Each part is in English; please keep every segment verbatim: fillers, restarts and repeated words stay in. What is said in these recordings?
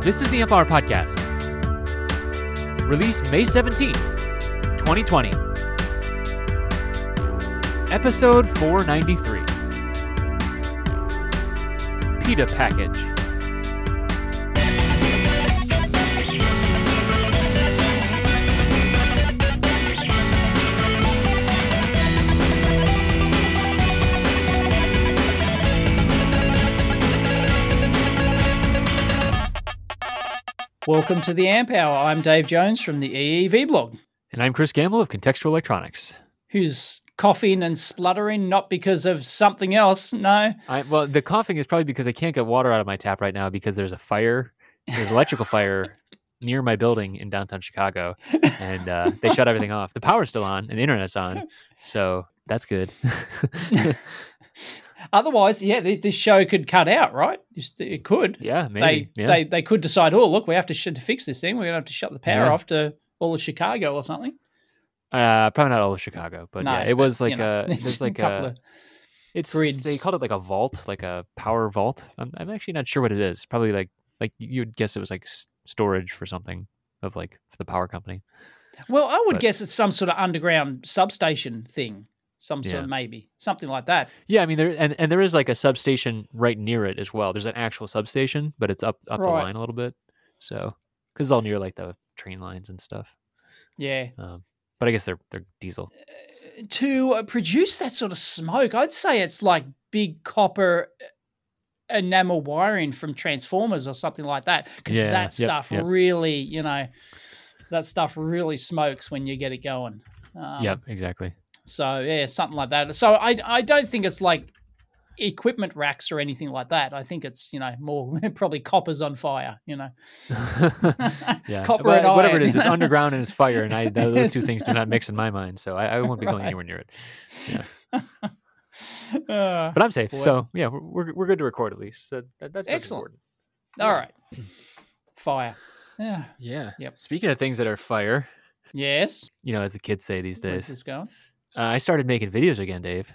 This is the Amp Hour Podcast. Released May seventeenth, twenty twenty. Episode four ninety-three. PETA Package. Welcome to the Amp Hour. I'm Dave Jones from the E E V blog. And I'm Chris Gamble of Contextual Electronics. Who's coughing and spluttering, not because of something else, no. I, well, the coughing is probably because I can't get water out of my tap right now because there's a fire, there's electrical fire near my building in downtown Chicago, and uh, they shut everything off. The power's still on and the internet's on, so that's good. Otherwise, yeah, this show could cut out, right? It could. Yeah, maybe. They yeah. they they could decide, oh, look, we have to, sh- to fix this thing. We're going to have to shut the power Yeah. off to all of Chicago or something. Uh, probably not all of Chicago, but No, yeah, it but, was like you know, a, there's like couple a, of it's, grids. they called it like a vault, like a power vault. I'm, I'm actually not sure what it is. Probably like, like you would guess it was like s- storage for something of like for the power company. Well, I would but- guess it's some sort of underground substation thing. Some sort Yeah. of maybe. Something like that. Yeah, I mean, there and, and there is like a substation right near it as well. There's an actual substation, but it's up up the Right. line a little bit. So, because it's all near like the train lines and stuff. Yeah. Um, but I guess they're they're diesel. To uh, produce that sort of smoke, I'd say it's like big copper enamel wiring from Transformers or something like that. Because Yeah, that yep, stuff yep. really, you know, that stuff really smokes when you get it going. Um, Yep, exactly. So, yeah, something like that. So I, I don't think it's like equipment racks or anything like that. I think it's, you know, more probably copper's on fire, you know. Yeah, Copper Well, and whatever iron. it is, it's underground and it's fire, and I those It's- two things do not mix in my mind. So I, I won't be going Right. anywhere near it. Yeah. Uh, But I'm safe. Boy. So yeah, we're we're, we're good to record at least. So that, that's, that's Excellent. important. all right. Fire. Yeah. Yeah. Yep. Speaking of things that are fire, Yes. you know, as the kids say these Where's days, this going? uh, I started making videos again, Dave.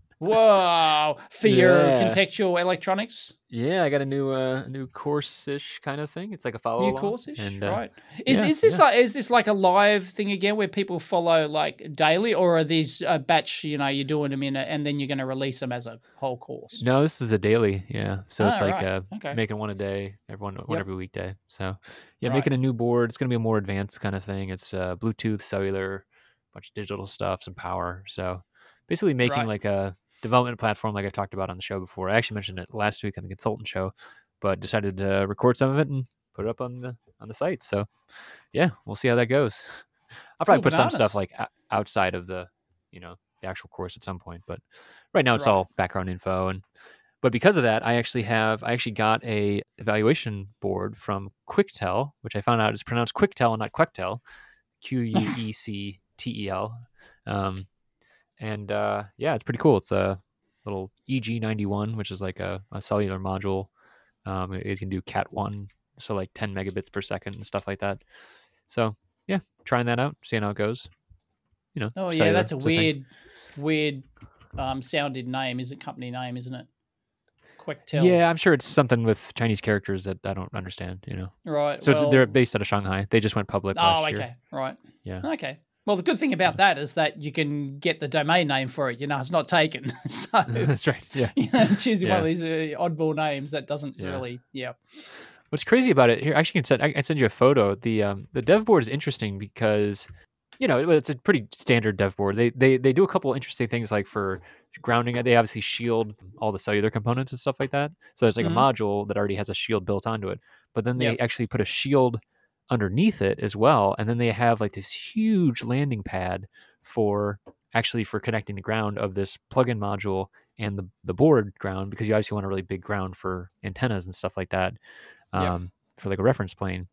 Whoa, for your Yeah. contextual electronics, Yeah, I got a new uh, new course-ish kind of thing. It's like a follow new courses, and, uh, right? Is yeah, is this yeah. like is this like a live thing again where people follow like daily, or are these a batch? You know, you're doing them in, a, and then you're going to release them as a whole course. No, this is a daily. Yeah, so it's Ah, like right. uh, Okay. making one a day, every one, one Yep. every weekday. So yeah, Right. making a new board. It's gonna be a more advanced kind of thing. It's uh, Bluetooth, cellular, bunch of digital stuff, some power. So basically making Right. like a development platform, like I've talked about on the show before. I actually mentioned it last week on the consultant show, but decided to record some of it and put it up on the on the site. So yeah, we'll see how that goes. I'll probably Cool put some bananas. stuff like o- outside of the, you know, the actual course at some point. But right now it's Right. all background info. And but because of that, I actually have I actually got a evaluation board from Quectel, which I found out is pronounced Quectel and not Quectel, Q U E C T E L. Um, and uh, yeah, it's pretty cool. It's a little E G ninety-one, which is like a, a cellular module. Um, it, it can do Cat one, so like ten megabits per second and stuff like that. So yeah, trying that out, seeing how it goes. You know, Oh yeah, cellular, that's a it's thing. weird, weird, um, sounded name, is it? Company name, isn't it? Quectel. Yeah, I'm sure it's something with Chinese characters that I don't understand. You know, Right. so well, it's, they're based out of Shanghai. They just went public Oh, last okay. year. Right. Yeah. Okay. Well, the good thing about that is that you can get the domain name for it. You know, it's not taken. So, That's right. Yeah. you know, choosing one of Yeah. these uh, oddball names that doesn't Yeah. really, yeah. What's crazy about it here? I actually can send. I can send you a photo. The um the dev board is interesting because, you know, it- it's a pretty standard dev board. They they they do a couple interesting things like for grounding. They obviously shield all the cellular components and stuff like that. So there's like Mhm. a module that already has a shield built onto it. But then they Yep. actually put a shield underneath it as well, and then they have like this huge landing pad for actually for connecting the ground of this plug-in module and the the board ground, because you obviously want a really big ground for antennas and stuff like that. Yeah. Um, for like a reference plane.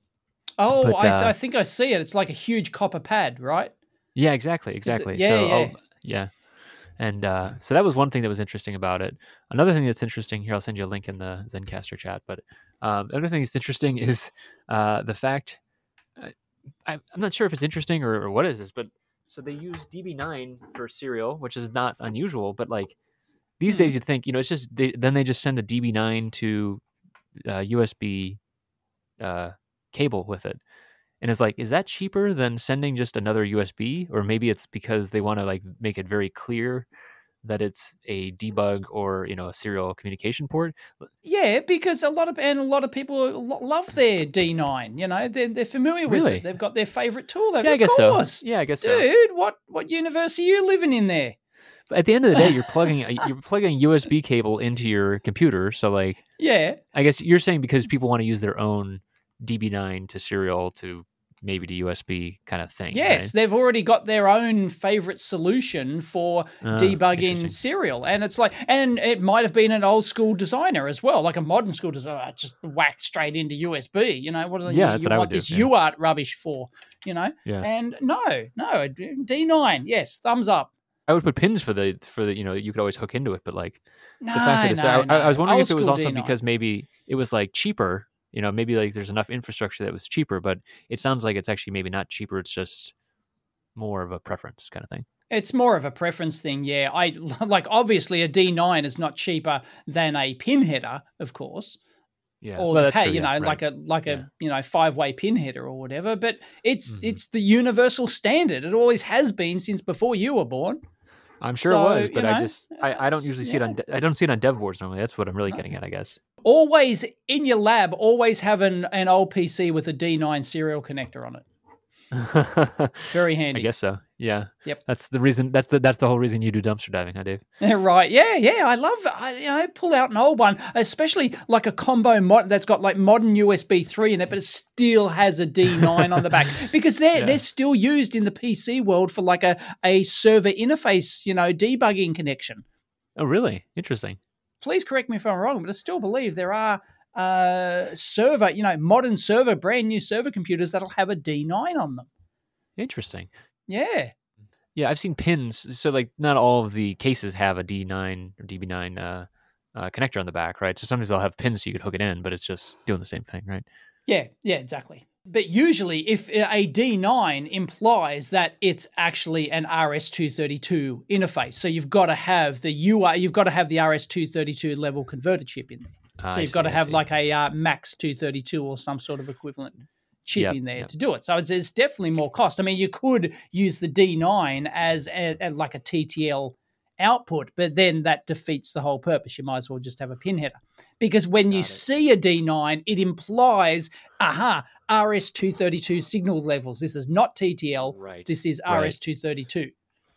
Oh, But, I, th- uh, I think I see it. It's like a huge copper pad, right? Yeah, exactly, exactly. yeah, so, yeah. I'll- yeah. And uh, so that was one thing that was interesting about it. Another thing that's interesting here, I'll send you a link in the Zencaster chat. But um, another thing that's interesting is uh, the fact uh, I, I'm not sure if it's interesting or, or what is this, but so they use D B nine for serial, which is not unusual. But like these Hmm. days, you'd think, you know, it's just they, then they just send a D B nine to uh, U S B uh, cable with it. And it's like, is that cheaper than sending just another U S B? Or maybe it's because they want to like make it very clear that it's a debug or, you know, a serial communication port. Yeah, because a lot of and a lot of people lo- love their D nine. You know, they're they're familiar with Really? it. They've got their favorite tool. They've, Yeah, I of guess course. so. Yeah, I guess so. Dude, what what universe are you living in there? But at the end of the day, you're plugging a, you're plugging a U S B cable into your computer. So like, Yeah, I guess you're saying because people want to use their own D B nine to serial to maybe to U S B kind of thing. yes, right? they've already got their own favorite solution for Ah, debugging interesting. serial, and it's like, and it might have been an old school designer as well, like a modern school designer, just whacked straight into U S B. You know, what do Yeah, you, that's you what I want would do, this yeah. U A R T rubbish for? You know, Yeah. and no, no, D nine, yes, thumbs up. I would put pins for the for the you know you could always hook into it, but like No, the fact that it's no, I, no. I was wondering Old if it was school also D nine. because maybe it was like cheaper. You know, maybe like there's enough infrastructure that was cheaper, but it sounds like it's actually maybe not cheaper. It's just more of a preference kind of thing. It's more of a preference thing, yeah. I like obviously a D nine is not cheaper than a pin header, of course. Yeah, Or well, just, that's hey, true, you know, yeah, like right. a like Yeah. a you know five way pin header or whatever. But it's Mhm. it's the universal standard. It always has been since before you were born. I'm sure So, it was, you but I know, just I, I don't it's- usually see it on yeah. de- I don't see it on dev boards normally. That's what I'm really No. getting at, I guess. Always in your lab, always have an, an old P C with a D nine serial connector on it. Very handy. I guess so. Yeah. Yep. That's the reason. That's the that's the whole reason you do dumpster diving, huh, Dave? Yeah, right. Yeah, yeah. I love. I, you know, pull out an old one, especially like a combo mod that's got like modern U S B three in it, but it still has a D nine on the back because they're Yeah. they're still used in the P C world for like a a server interface, you know, debugging connection. Oh, really? Interesting. Please correct me if I'm wrong, but I still believe there are uh server, you know, modern server, brand new server computers that'll have a D nine on them. Interesting. Yeah. Yeah, I've seen pins. So like, not all of the cases have a D nine or D B nine uh, uh, connector on the back, right? So sometimes they'll have pins so you could hook it in, but it's just doing the same thing, right? Yeah, yeah, exactly. But usually, if a D nine implies that it's actually an R S two thirty-two interface, so you've got to have the U I, you've got to have the R S two thirty-two level converter chip in there. Ah, So I you've got to see, I have see. like a uh, Max two thirty-two or some sort of equivalent chip Yep, in there yep. to do it. So it's, it's definitely more cost. I mean, you could use the D nine as a, a, like a T T L output, but then that defeats the whole purpose. You might as well just have a pin header. Because when you Got it. see a D nine, it implies, aha, R S two thirty-two signal levels. This is not T T L. Right. This is right. R S two thirty-two.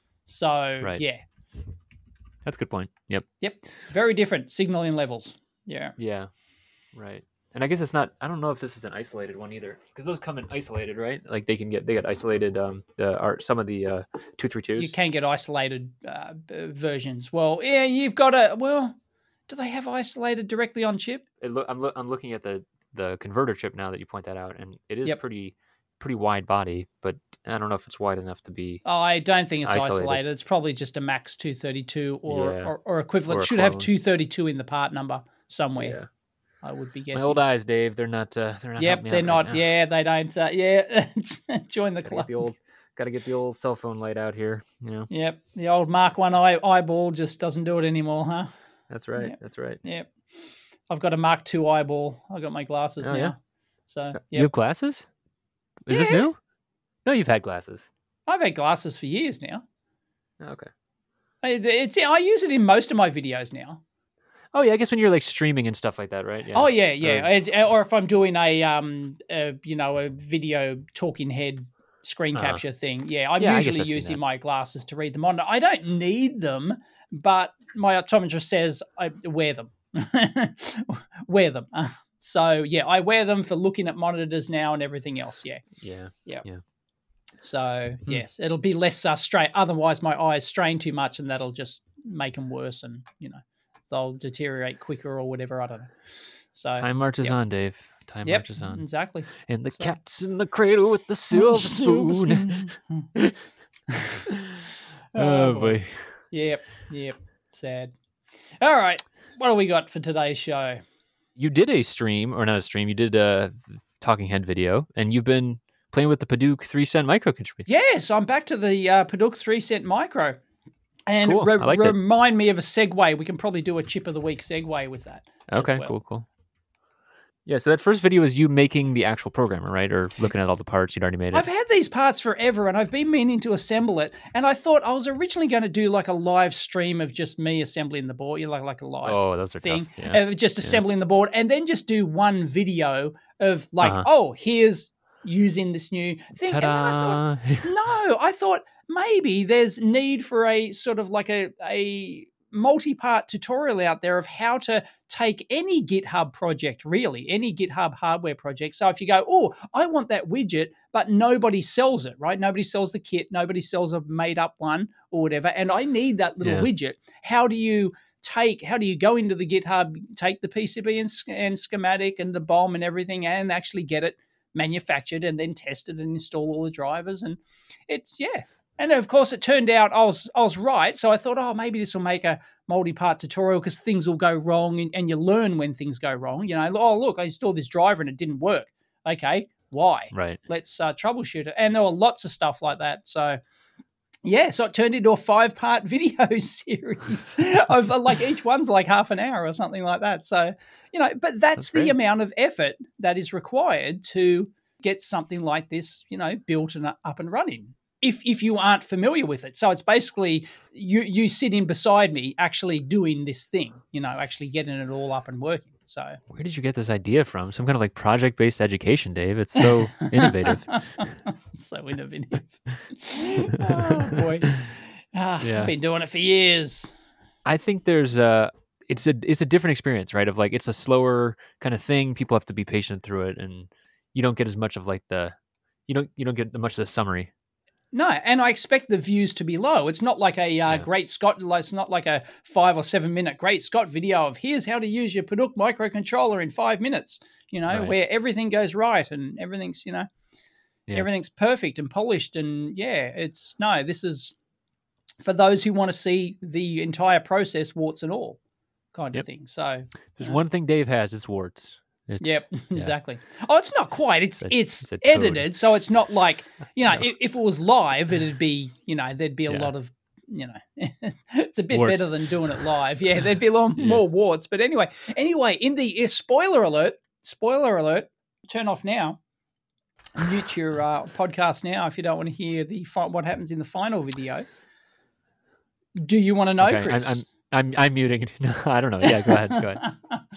So, Right. yeah. That's a good point. Yep. Yep. Very different signaling levels. Yeah. Yeah. Right. And I guess it's not. I don't know if this is an isolated one either, because those come in isolated, right? Like they can get they get isolated. Um, the are some of the uh two three twos. You can get isolated uh, b- versions. Well, yeah, you've got a, well, do they have isolated directly on chip? It look, I'm, loo- I'm looking at the, the converter chip now that you point that out, and it is Yep. pretty pretty wide body, but I don't know if it's wide enough to be. I don't think it's isolated. Isolated. It's probably just a Max two thirty-two or, Yeah. or, or equivalent. Or Should have equivalent. two thirty-two in the part number somewhere, Yeah. I would be My guessing. old eyes, Dave. They're not. Uh, they're not. Yep, helping me they're out not. Right now. Yeah, they don't. Uh, yeah, join the Gotta club. get the old. Got to get the old cell phone light out here. You know. Yep, the old Mark One eye, eyeball just doesn't do it anymore, huh? That's right. Yep. That's right. Yep. I've got a Mark Two eyeball. I got my glasses Oh, now. yeah? So You yeah, have glasses? Is this Yeah. new? No, you've had glasses. I've had glasses for years now. Oh, okay. I- It's I use it in most of my videos now. Oh yeah, I guess when you're like streaming and stuff like that, right? Yeah. Oh yeah, yeah. Or- It- or if I'm doing a um, a, you know, a video talking head screen Uh-huh. capture thing, yeah, I'm Yeah, I guess usually I've seen using that. my glasses to read them on. I don't need them, but my optometrist says I wear them. wear them. Uh, so yeah, I wear them for looking at monitors now and everything else. Yeah. Yeah. So Hmm. yes, it'll be less uh, strain. Otherwise, my eyes strain too much, and that'll just make them worse, and you know, they'll deteriorate quicker or whatever. I don't know. So Time marches yep. on, Dave. Time yep, marches on. exactly. And the So- cat's in the cradle with the silver spoon. Oh boy. Yep, yep. Sad. All right, what do we got for today's show? You did a stream, or not a stream, you did a talking head video, and you've been playing with the Paduke three cent micro controller. Yes, I'm back to the uh, Paduke three cent micro. And Cool. re- I like that. remind me of a segue. We can probably do a chip of the week segue with that. as Okay, well. cool, cool. Yeah, so that first video was you making the actual programmer, right? Or looking at all the parts you'd already made it. I've had these parts forever and I've been meaning to assemble it. And I thought I was originally going to do like a live stream of just me assembling the board, you know, like, like a live oh, those are thing, tough. Yeah. uh, just Yeah. assembling the board, and then just do one video of like, Uh-huh. oh, here's using this new thing. Ta-da! And then I thought, no, I thought maybe there's need for a sort of like a, a multi-part tutorial out there of how to take any GitHub project, really, any GitHub hardware project. So if you go, oh, I want that widget, but nobody sells it, right? Nobody sells the kit, nobody sells a made-up one or whatever, and I need that little Yeah. widget. How do you take, how do you go into the GitHub, take the P C B and, and schematic and the B O M and everything and actually get it manufactured and then tested and install all the drivers? And it's, yeah. And of course, it turned out I was I was right. So I thought, oh, maybe this will make a multi-part tutorial because things will go wrong, and, and you learn when things go wrong. You know, oh, look, I installed this driver and it didn't work. Okay, why? Right. Let's uh, troubleshoot it. And there were lots of stuff like that. So, yeah, so it turned into a five-part video series of like each one's like half an hour or something like that. So, you know, but that's, That's the great. amount of effort that is required to get something like this, you know, built and up and running. If if you aren't familiar with it. So it's basically you you sitting beside me actually doing this thing, you know, actually getting it all up and working. So Where did you get this idea from? Some kind of like project-based education, Dave. It's so innovative. so innovative. Oh boy. Ah, Yeah. I've been doing it for years. I think there's a it's a it's a different experience, right? Of like it's a slower kind of thing. People have to be patient through it, and you don't get as much of like the you don't you don't get much of the summary. No, and I expect the views to be low. It's not like a uh, Yeah. Great Scott. It's not like a five or seven minute Great Scott video of here's how to use your Padauk microcontroller in five minutes. You know, Right. where everything goes right and everything's you know Yeah. everything's perfect and polished. And yeah, it's no. This is for those who want to see the entire process, warts and all, kind Yep. of thing. So There's Yeah. one thing Dave has, it's warts. It's, Yep, yeah. exactly. Oh, it's not quite. It's It's a- it's, it's a toad. edited, so it's not like you know. No. if, if it was live, it'd be you know there'd be a Yeah. lot of you know. It's a bit Warts. better than doing it live. Yeah, there'd be a lot Yeah. more warts. But anyway, anyway, in the uh, spoiler alert, spoiler alert. Turn off now. Mute your uh, podcast now if you don't want to hear the fi- what happens in the final video. Do you want to know, Okay, Chris? I'm, I'm I'm I'm muting. No, I don't know. Yeah, go ahead. Go ahead.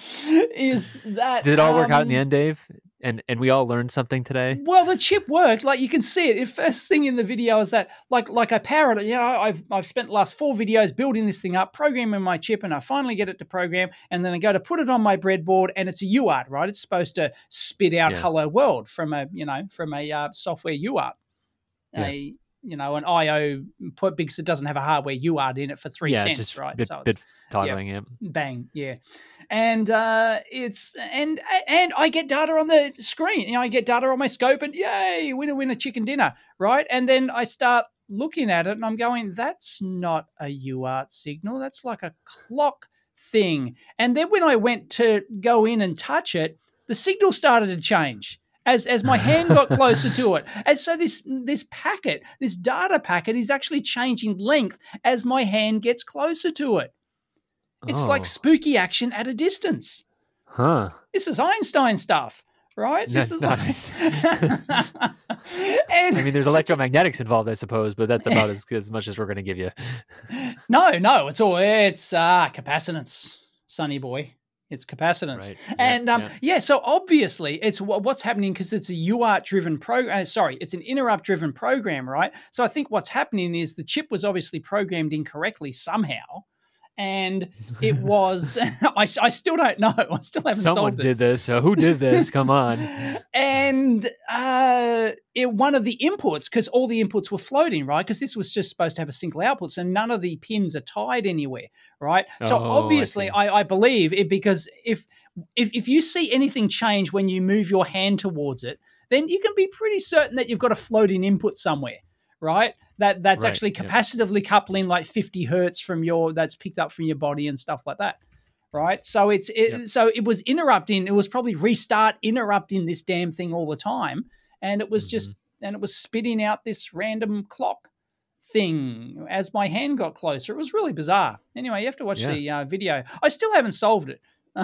Is that Did it all work out in the um, end, Dave? And and we all learned something today. Well, the chip worked. Like you can see it. The first thing in the video is that, like, like I powered it. You know, I've I've spent the last four videos building this thing up, programming my chip, and I finally get it to program. And then I go to put it on my breadboard, and it's a U A R T, right? It's supposed to spit out Yeah. "Hello World" from a you know from a uh, software U A R T. Yeah. A you know an I O put because it doesn't have a hardware U A R T in it for three yeah, cents, it's just right? bit, So it's- bit toggling it. bang, yeah, and uh it's and and I get data on the screen. You know, I get data on my scope, and yay, winner, winner, chicken dinner, right? And then I start looking at it, and I'm going, that's not a U A R T signal. That's like a clock thing. And then when I went to go in and touch it, the signal started to change. As, as my hand got closer to it. And so this this packet, this data packet is actually changing length as my hand gets closer to it. It's Oh, like spooky action at a distance. huh? This is Einstein stuff, right? Yeah, this it's is nice. like... and I mean, there's electromagnetics involved, I suppose, but that's about as as much as we're going to give you. no, no, it's all it's uh, capacitance, sonny boy. It's capacitance. Right. Yeah, And um, yeah. yeah. so obviously it's wha- what's happening because it's a U A R T-driven program. Uh, sorry, it's an interrupt-driven program, right? So I think what's happening is the chip was obviously programmed incorrectly somehow, and it was. I, I still don't know. I still haven't Someone solved it. did this. So who did this? Come on. And uh, it, one of the inputs, because all the inputs were floating, right? Because this was just supposed to have a single output, so none of the pins are tied anywhere, right? So Oh, I obviously, see. I, I believe it because if, if if you see anything change when you move your hand towards it, then you can be pretty certain that you've got a floating input somewhere, right? That that's Right, actually yeah. capacitively coupling like fifty hertz from your that's picked up from your body and stuff like that. Right, so it's it, Yep. so it was interrupting. It was probably restart interrupting this damn thing all the time, and it was just Mm-hmm. and it was spitting out this random clock thing as my hand got closer. It was really bizarre. Anyway, you have to watch Yeah. the uh, video. I still haven't solved it.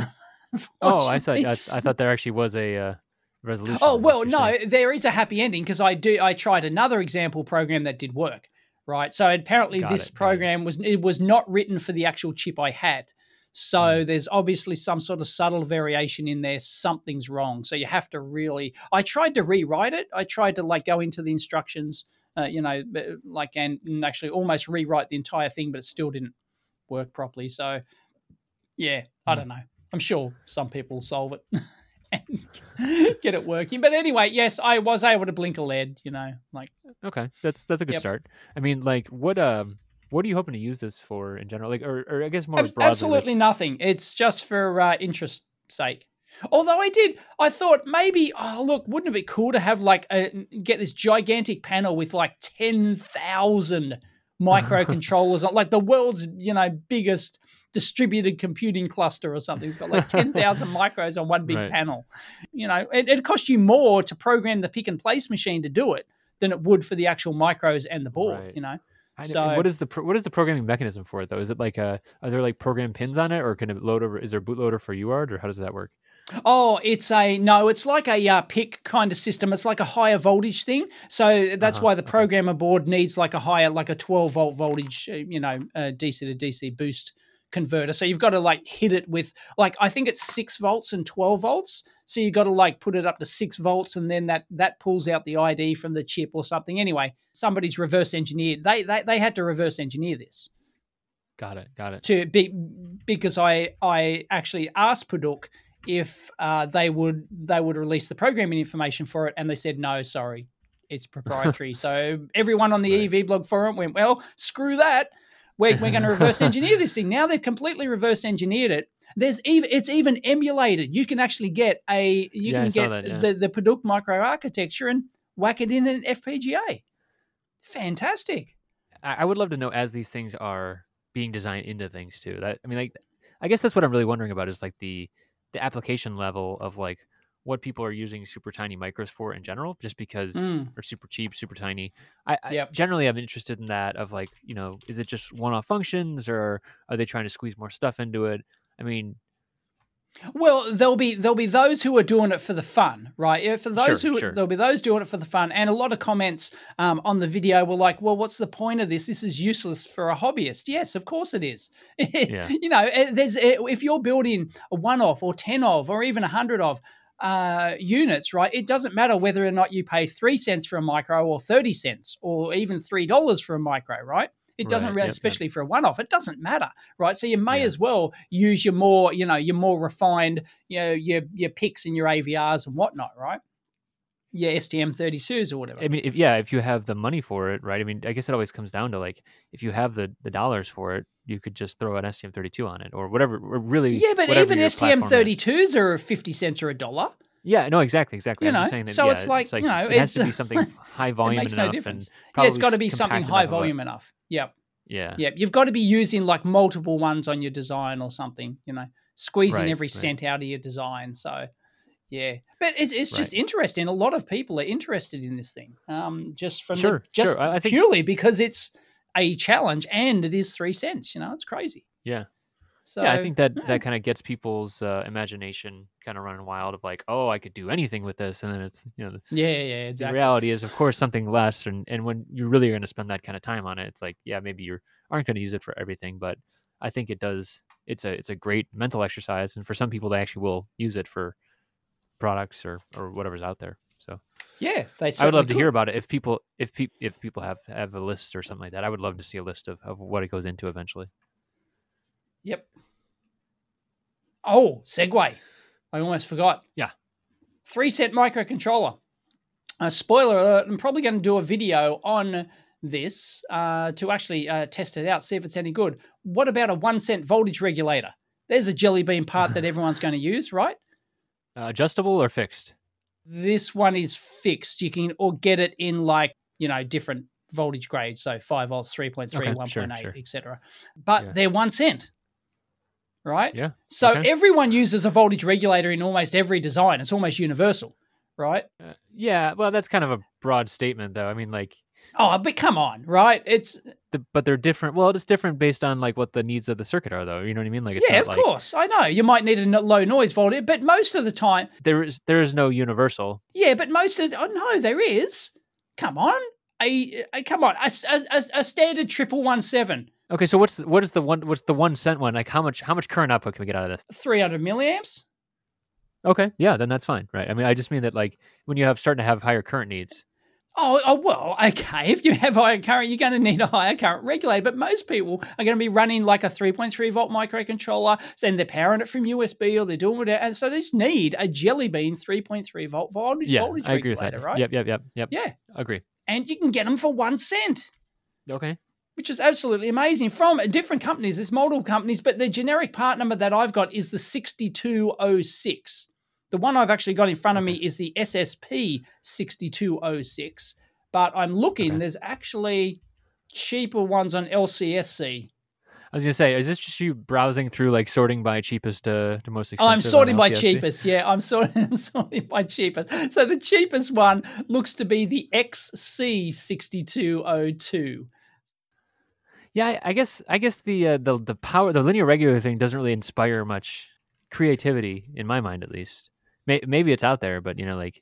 Oh, I thought I, I thought there actually was a uh, resolution. Oh well, you're no, saying. there is a happy ending because I do. I tried another example program that did work. Right, so apparently Got this it, got it. program was it was not written for the actual chip I had. So Mm. there's obviously some sort of subtle variation in there. Something's wrong. So you have to really. I tried to rewrite it. I tried to like go into the instructions, uh, you know, like and, and actually almost rewrite the entire thing, but it still didn't work properly. So yeah, I Mm. don't know. I'm sure some people will solve it and get it working. But anyway, yes, I was able to blink a L E D. You know, like Okay, that's that's a good Yep. start. I mean, like, what um, what are you hoping to use this for in general? Like, or, or I guess more Ab- broadly. absolutely nothing. It's just for uh, interest sake. Although I did, I thought maybe, oh look, wouldn't it be cool to have like a, get this gigantic panel with like ten thousand microcontrollers, on, like the world's you know biggest distributed computing cluster or something. It's got like ten thousand micros on one big Right. panel. You know, it, it cost you more to program the pick and place machine to do it than it would for the actual micros and the board. Right. You know. I, So- and what is the pro- what is the programming mechanism for it though? Is it like a are there like program pins on it, or can it load over? Is there a bootloader for U A R T, or how does that work? Oh, it's a no. It's like a uh, pick kind of system. It's like a higher voltage thing. So that's Uh-huh, why the okay. programmer board needs like a higher, like a twelve volt voltage, uh, you know, uh, D C to D C boost converter. So you've got to like hit it with like I think it's six volts and twelve volts. So you've got to like put it up to six volts, and then that that pulls out the I D from the chip or something. Anyway, somebody's reverse engineered. They they they had to reverse engineer this Got it. Got it. to be because I I actually asked Purdue if uh, they would they would release the programming information for it, and they said no, sorry, it's proprietary. So everyone on the Right. E V blog forum went, well, screw that. We're, we're going to reverse engineer this thing. Now they've completely reverse engineered it. There's even it's even emulated. You can actually get a you Yeah, I can saw get that, yeah. the the Purdue microarchitecture and whack it in an F P G A. Fantastic. I, I would love to know as these things are being designed into things too. That I mean, like, I guess that's what I'm really wondering about is like the the application level of like what people are using super tiny micros for in general, just because Mm. they're super cheap, super tiny. I, I Yep. generally I'm interested in that of like, you know, is it just one-off functions or are they trying to squeeze more stuff into it? I mean, Well, there'll be there'll be those who are doing it for the fun, right? Yeah, for those Sure, who sure. there'll be those doing it for the fun, and a lot of comments um, on the video were like, "Well, what's the point of this? This is useless for a hobbyist." Yes, of course it is. Yeah. You know, eh, there's eh, if you're building a one of or ten of or even a hundred of uh, units, right? It doesn't matter whether or not you pay three cents for a micro or thirty cents or even three dollars for a micro, right? It doesn't Right, really, yep, yep. especially for a one-off. It doesn't matter, right? So you may Yeah. as well use your more, you know, your more refined, you know, your your picks and your A V Rs and whatnot, right? Your S T M thirty-twos or whatever. I mean, if, yeah, if you have the money for it, right? I mean, I guess it always comes down to like, if you have the, the dollars for it, you could just throw an S T M thirty-two on it or whatever. Or really, yeah, but whatever even your S T M platform is. thirty-twos are fifty cents or a dollar. Yeah, no, exactly, exactly. You I'm know, just saying that. so yeah, it's like, you know, it has to it's- be something high volume it makes enough, no difference. and Yeah, it's got to probably be something compact high enough of a- volume enough. Yep. Yeah, Yep. You've got to be using like multiple ones on your design or something, you know, squeezing Right, every right. cent out of your design. So, yeah. But it's, it's just Right. interesting. A lot of people are interested in this thing um, just from Sure, the, just sure. I- I think- purely because it's a challenge and it is three cents. You know, it's crazy. yeah, So, yeah. I think that yeah. that kind of gets people's uh, imagination kind of running wild of like, oh, I could do anything with this, and then it's you know, the, Yeah, yeah, the exactly. reality is, of course, something less, and and when you really are going to spend that kind of time on it, it's like, yeah, maybe you aren't going to use it for everything, but I think it does. It's a it's a great mental exercise, and for some people, they actually will use it for products or or whatever's out there. So Yeah, they I would certainly love to could. hear about it. If people if pe- if people have have a list or something like that, I would love to see a list of, of what it goes into eventually. Yep. Oh, segue. I almost forgot. Yeah. Three cent microcontroller. Uh, spoiler alert, I'm probably going to do a video on this uh, to actually uh, test it out, see if it's any good. What about a one cent voltage regulator? There's a jelly bean part that everyone's going to use, right? Uh, adjustable or fixed? This one is fixed. You can or get it in like, you know, different voltage grades. So five volts, three point three, Okay, one point eight, sure, sure. et cetera. But Yeah. they're one cent, right? Yeah. So okay. everyone uses a voltage regulator in almost every design. It's almost universal, right? Uh, yeah. Well, that's kind of a broad statement, though. I mean, like, Oh, but come on, right? It's The, but they're different. Well, it's different based on like what the needs of the circuit are, though. You know what I mean? Like, it's yeah, not of like, course. I know you might need a no- low noise voltage, but most of the time, there is there is no universal. yeah, but most of the, oh no, there is. Come on, a, a come on, a, a, a standard triple one seven, Okay, so what's what is the one what's the one cent one? Like, how much how much current output can we get out of this? three hundred milliamps. Okay, yeah, then that's fine, right? I mean, I just mean that like when you have starting to have higher current needs. Oh, oh, well, okay. If you have higher current, you're going to need a higher current regulator. But most people are going to be running like a three point three volt microcontroller, and they're powering it from U S B or they're doing whatever. And so they just need a Jelly Bean three point three volt voltage, Yeah, voltage I agree with regulator, that. right? Yep, yep, yep, yep. Yeah. Agree. And you can get them for one cent, Okay. which is absolutely amazing from different companies. There's multiple companies, but the generic part number that I've got is the sixty-two oh six. The one I've actually got in front of me is the S S P sixty-two oh six. But I'm looking, Okay. there's actually cheaper ones on L C S C. I was gonna say, is this just you browsing through like sorting by cheapest to, to most Oh, expensive? I'm sorting on by L C S C? cheapest. Yeah, I'm sorting, I'm sorting by cheapest. So the cheapest one looks to be the X C sixty-two oh two. Yeah, I, I guess I guess the uh, the the power the linear regulator thing doesn't really inspire much creativity in my mind, at least. May, maybe it's out there, but you know, like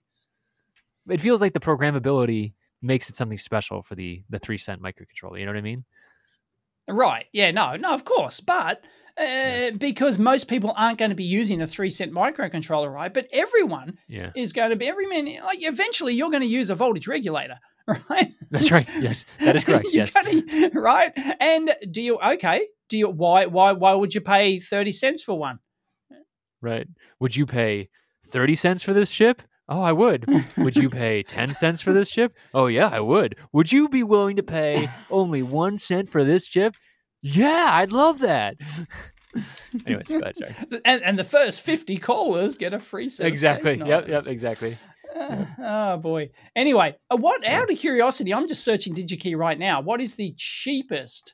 it feels like the programmability makes it something special for the the three cent microcontroller. You know what I mean? Right. Yeah, no, no, of course. But uh, yeah. because most people aren't going to be using a three cent microcontroller, right? But everyone yeah. is going to be, every man, like eventually you're going to use a voltage regulator, right? That's right. Yes, that is correct. Yes. Gonna, right. And do you, okay, do you, why, why, why would you pay thirty cents for one? Right. Would you pay thirty cents for this chip? Oh, I would. Would you pay ten cents for this chip? Oh, yeah, I would. Would you be willing to pay only one cent for this chip? Yeah, I'd love that. Anyways, go ahead, sorry. And, and the first fifty callers get a free set. Exactly. Yep, yep, exactly. Uh, oh, boy. Anyway, uh, what? Out of curiosity, I'm just searching DigiKey right now. What is the cheapest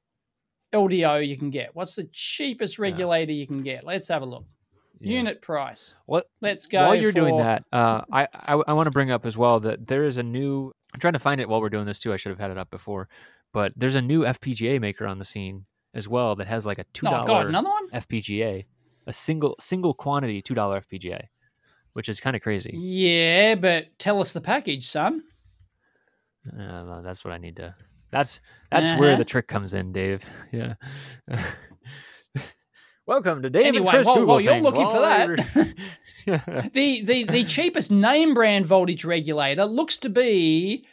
L D O you can get? What's the cheapest regulator yeah. you can get? Let's have a look. Yeah. Unit price. What? Let's go. While you're for... doing that, uh, I I, I want to bring up as well that there is a new. I'm trying to find it while we're doing this too. I should have had it up before, but there's a new F P G A maker on the scene as well that has like a two dollar oh, God, another one? F P G A, a single single quantity two dollar F P G A, which is kind of crazy. Yeah, but tell us the package, son. Uh, that's what I need to. That's that's uh-huh. where the trick comes in, Dave. Yeah. Welcome to Dave anyway, and Chris while, Google while you're thing. looking while for that, yeah. the, the the cheapest name brand voltage regulator looks to be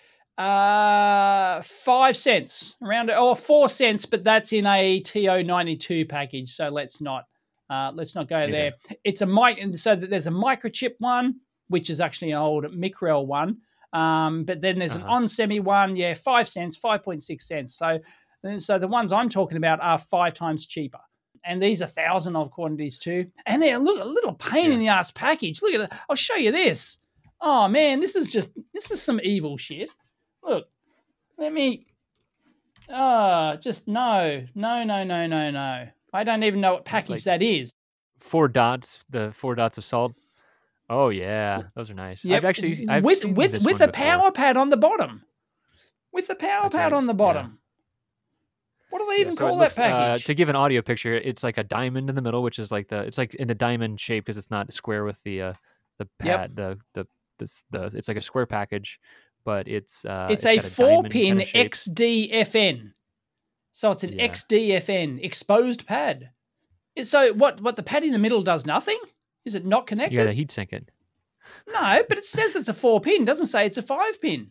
uh, five cents, around or four cents, but that's in a T O ninety-two package. So let's not uh, let's not go yeah. there. It's a mic, and so there's a microchip one, which is actually an old Micrel one. Um, but then there's uh-huh. an on-semi one, yeah, five cents, five point six cents. So so the ones I'm talking about are five times cheaper. And these are thousand of quantities too. And they're look a little pain yeah. in the ass package. Look at it. I'll show you this. Oh man, this is just this is some evil shit. Look, let me. Ah, uh, just no, no, no, no, no, no. I don't even know what package like that is. Four dots, the four dots of salt. Oh yeah, those are nice. Yep. I've actually I've with seen with this with one a before. power pad on the bottom. With the power That's pad right. on the bottom. Yeah. What do they even yeah, so call looks, that package? Uh, to give an audio picture, it's like a diamond in the middle, which is like the it's like in a diamond shape because it's not square with the uh, the pad. Yep. The the this the it's like a square package, but it's uh, it's, it's a four pin kind of X D F N. So it's an yeah. X D F N exposed pad. So what what the pad in the middle does nothing? Is it not connected? You got to heat sink it. No, but it says it's a four pin. It doesn't say it's a five pin.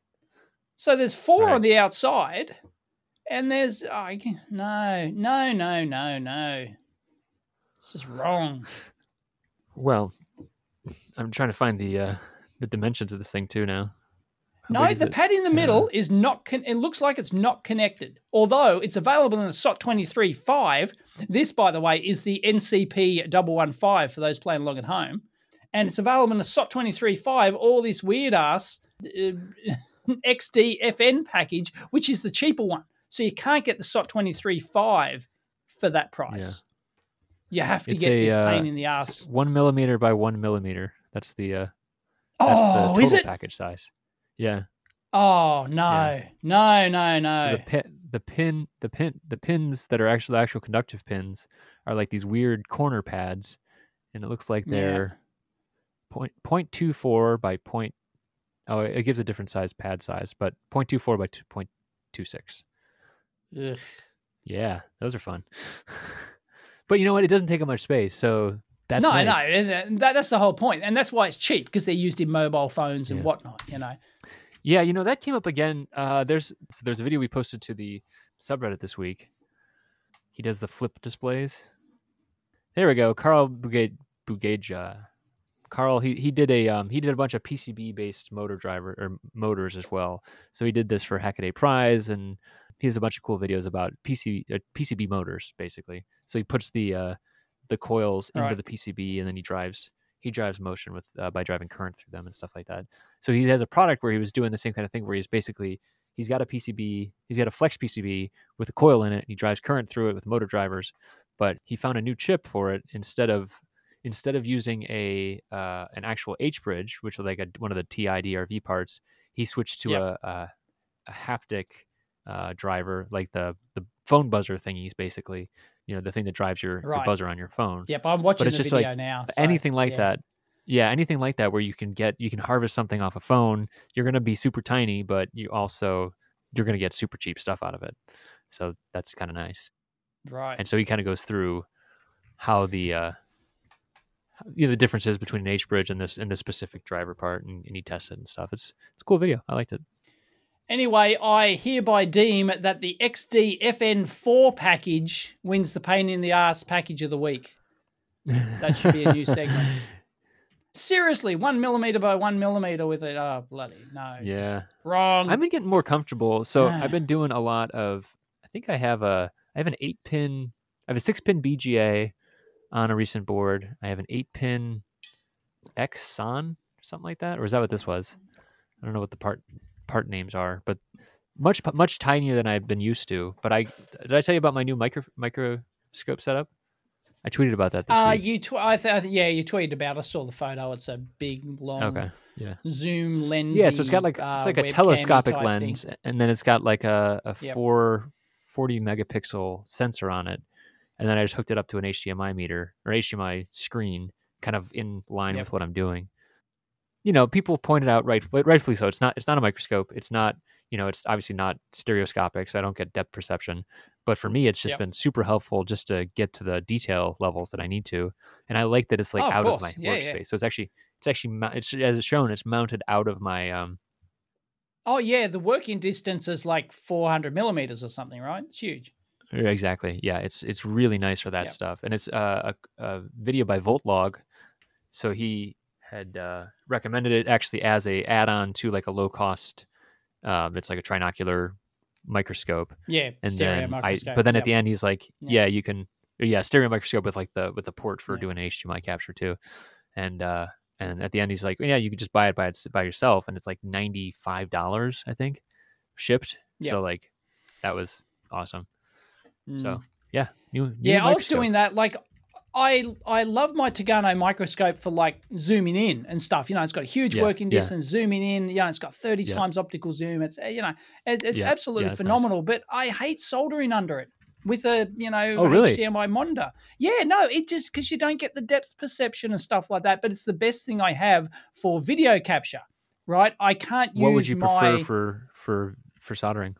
So there's four right. on the outside. And there's, oh, no, no, no, no, no. This is wrong. Well, I'm trying to find the uh, the dimensions of this thing too now. How no, the it? pad in the middle yeah. is not, con- it looks like it's not connected. Although it's available in the S O T twenty-three point five. This, by the way, is the N C P one one five for those playing along at home. And it's available in the S O T twenty-three point five, all this weird ass uh, X D F N package, which is the cheaper one. So you can't get the S O T twenty-three point five for that price. Yeah. You have to it's get a, this pain uh, in the ass. One millimeter by one millimeter. That's the uh, oh, that's the total is it package size? Yeah. Oh no, Yeah. no, no, no. So the pin, the pin, the pin, the pins that are actually actual conductive pins are like these weird corner pads, and it looks like Yeah. they're point point two four by point. Oh, it gives a different size pad size, but point two four by two point two six. Ugh. Yeah, those are fun. But you know what? It doesn't take up much space, so that's no, nice. no, and that, that's the whole point, and that's why it's cheap because they're used in mobile phones and Yeah. whatnot. You know. Yeah, you know that came up again. Uh, there's so there's a video we posted to the subreddit this week. He does the flip displays. There we go, Carl Bugeja. Carl, he he did a um, he did a bunch of P C B based motor driver or motors as well. So he did this for Hackaday Prize, and he has a bunch of cool videos about P C uh, P C B motors basically. So he puts the uh, the coils into Right. the P C B, and then he drives he drives motion with uh, by driving current through them and stuff like that. So he has a product where he was doing the same kind of thing, where he's basically he's got a P C B, he's got a flex P C B with a coil in it, and he drives current through it with motor drivers. But he found a new chip for it instead of instead of using a uh, an actual H bridge, which was like a, one of the T I D R V parts. He switched to Yep. a, a a haptic uh, driver, like the the phone buzzer thingies, basically. You know, the thing that drives your, your Right. buzzer on your phone. Yep, I'm watching But it's the just video like now. so, anything like yeah. that. Yeah, anything like that where you can get you can harvest something off a phone. You're going to be super tiny, but you also you're going to get super cheap stuff out of it. So that's kind of nice. Right. And so he kind of goes through how the uh, you know, the differences between an H bridge and this and this specific driver part, and, and he tested and stuff. It's it's a cool video. I liked it. Anyway, I hereby deem that the X D F N four package wins the pain in the ass package of the week. That should be a new segment. Seriously, one millimeter by one millimeter with it. Oh, bloody no. Yeah, wrong. I've been getting more comfortable. So I've been doing a lot of. I think I have a. I have an eight pin. I have a six pin B G A on a recent board. I have an eight pin Exxon, something like that, or is that what this was? I don't know what the part part names are, but much much tinier than I've been used to. But I did I tell you about my new micro microscope setup? I tweeted about that this uh, week. You tw- I th- yeah, you tweeted about it. I saw the photo. It's a big, long Okay. Yeah. zoom lens. Yeah, so it's got like uh, it's like a webcam-y telescopic type lens, thing. and then it's got like a, a Yep. four forty megapixel sensor on it, and then I just hooked it up to an H D M I meter or H D M I screen, kind of in line Yep. with what I'm doing. You know, people pointed out right, rightfully so. It's not it's not a microscope. It's not you know it's obviously not stereoscopic, so I don't get depth perception. But for me, it's just Yep. been super helpful just to get to the detail levels that I need to, and I like that it's like Oh, of out course. of my Yeah, workspace. yeah. So it's actually it's actually mou- it's as it's shown, it's mounted out of my um. Oh, yeah, the working distance is like four hundred millimeters or something, right? It's huge. Exactly. Yeah, it's it's really nice for that Yep. stuff, and it's uh, a, a video by Voltlog. So he had uh, recommended it actually as a add-on to like a low cost. Um, it's like a trinocular microscope. Yeah, and stereo then microscope. I, but then yep. at the end he's like, Yeah. yeah, you can, yeah, stereo microscope with like the with the port for Yeah. doing H D M I capture too, and uh, and at the end he's like, yeah, you can just buy it by its, by yourself, and it's like ninety five dollars, I think, shipped. Yep. So like, that was awesome. Mm. So yeah, new, new Yeah, I was microscope. doing that. Like, I I love my Tagano microscope for like zooming in and stuff. You know, it's got a huge Yeah, working yeah. distance, zooming in. You know, it's got thirty Yeah. times optical zoom. It's uh, you know, it's, it's Yeah, absolutely yeah, it's nice. phenomenal. But I hate soldering under it with a you know Oh, really? H D M I monitor. Yeah, no, it just because you don't get the depth perception and stuff like that. But it's the best thing I have for video capture. Right? I can't use What would you prefer my. for for for soldering?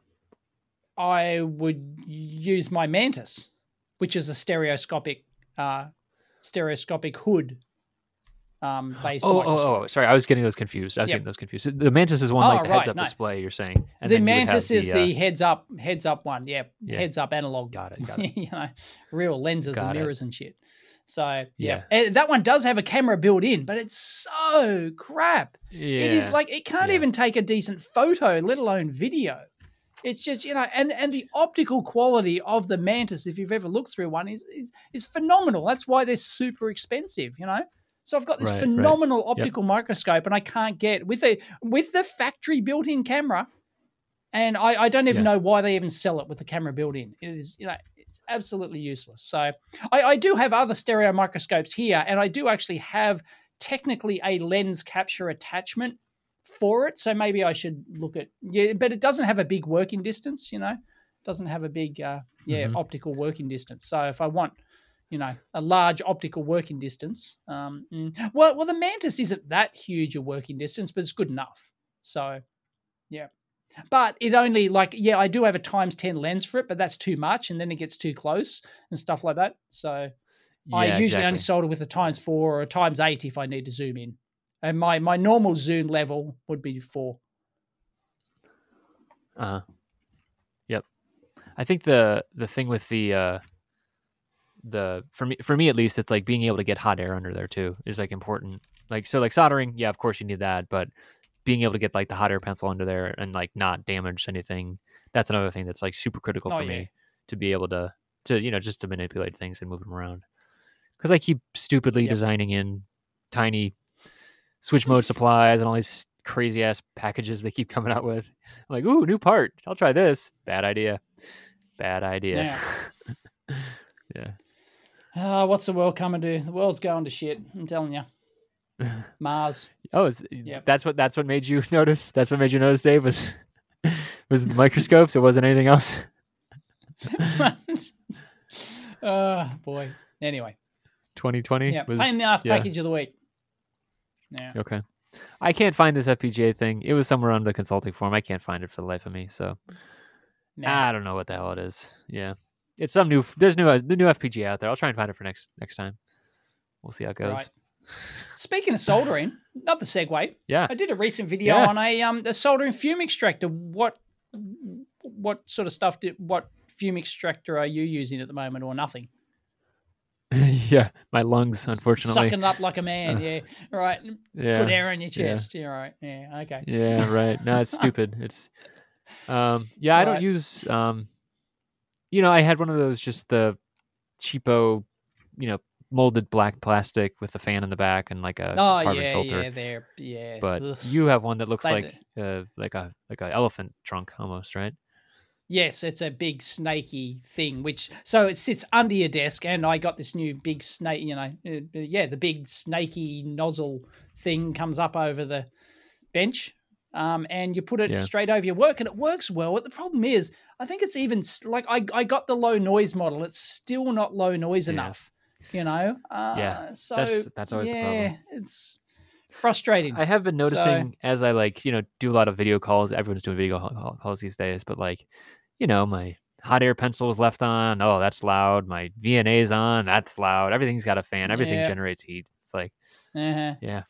I would use my Mantis, which is a stereoscopic, uh, stereoscopic hood um, based Oh, oh, microscope. oh, sorry, I was getting those confused. I was Yep. getting those confused. The Mantis is one Oh, like the right, heads-up no. display. You're saying, and the then you would have Mantis is uh, the heads up, heads up one. Yeah, Yeah. heads up analog. Got it, got it. you know, real lenses Got and it. mirrors and shit. So yeah, Yeah. And that one does have a camera built in, but it's so crap. Yeah. It is like it can't Yeah. even take a decent photo, let alone video. It's just you know, and and the optical quality of the Mantis, if you've ever looked through one, is is is phenomenal. That's why they're super expensive. You know. So I've got this Right, right. phenomenal Yep. optical microscope, and I can't get with a with the factory built-in camera. And I, I don't even Yeah. know why they even sell it with the camera built in. It is, you know, it's absolutely useless. So I, I do have other stereo microscopes here, and I do actually have technically a lens capture attachment for it. So maybe I should look at yeah, but it doesn't have a big working distance. You know, it doesn't have a big uh, yeah Mhm. optical working distance. So if I want, you know, a large optical working distance, um, mm, well, well, the Mantis isn't that huge a working distance, but it's good enough. So yeah. But it only like yeah, I do have a times ten lens for it, but that's too much, and then it gets too close and stuff like that. So I Yeah, usually only exactly. solder with a times four or a times eight if I need to zoom in, and my my normal zoom level would be four. Uh-huh. Yep. I think the the thing with the uh the for me for me at least, it's like being able to get hot air under there too is like important. Like so like soldering, yeah, of course you need that, but being able to get like the hot air pencil under there and like not damage anything, that's another thing that's like super critical Oh for yeah, me to be able to to you know just to manipulate things and move them around. Because I keep stupidly Yep. designing in tiny switch mode supplies and all these crazy ass packages they keep coming out with. I'm like, ooh, new part. I'll try this. Bad idea. Bad idea. yeah. Yeah. Uh, what's the world coming to? The world's going to shit. I'm telling you, Mars. Oh, is, Yep. that's what that's what made you notice. That's what made you notice, Dave. Was was the microscopes? It wasn't anything else. Oh boy. Anyway, twenty twenty. yeah. Was, Pain in the ass yeah. package of the week. Yeah. Okay. I can't find this F P G A thing. It was somewhere on the consulting forum. I can't find it for the life of me. So Nah. I don't know what the hell it is. Yeah, it's some new. There's new the new F P G A out there. I'll try and find it for next next time. We'll see how it goes. Right. Speaking of soldering, another segue. Yeah. I did a recent video Yeah. on a um a soldering fume extractor. What what sort of stuff did what fume extractor are you using at the moment, or nothing? Yeah, my lungs, unfortunately. Sucking it up like a man, Uh, yeah. Right. Yeah. Put air in your yeah. chest. Yeah, right. Yeah, okay. Yeah, right. No, it's stupid. It's um yeah, I don't Right. use um you know, I had one of those just the cheapo, you know, molded black plastic with a fan in the back and like a Oh carbon yeah, filter. yeah, there, yeah. But Ugh. you have one that looks They like uh, like a like a elephant trunk almost, right? Yes, it's a big snaky thing, which so it sits under your desk, and I got this new big snake, you know, uh, yeah, the big snaky nozzle thing comes up over the bench, um, and you put it Yeah. straight over your work, and it works well. But the problem is, I think it's even s- like I, I got the low noise model. It's still not low noise Yeah. enough, you know. Uh, Yeah, so that's- that's always the yeah, problem. it's frustrating. I have been noticing as I like, you know, do a lot of video calls. Everyone's doing video call- calls these days, but like, you know, my hot air pencil is left on. Oh, that's loud. My V N A's on. That's loud. Everything's got a fan. Everything Yeah. generates heat. It's like, Uh-huh. yeah.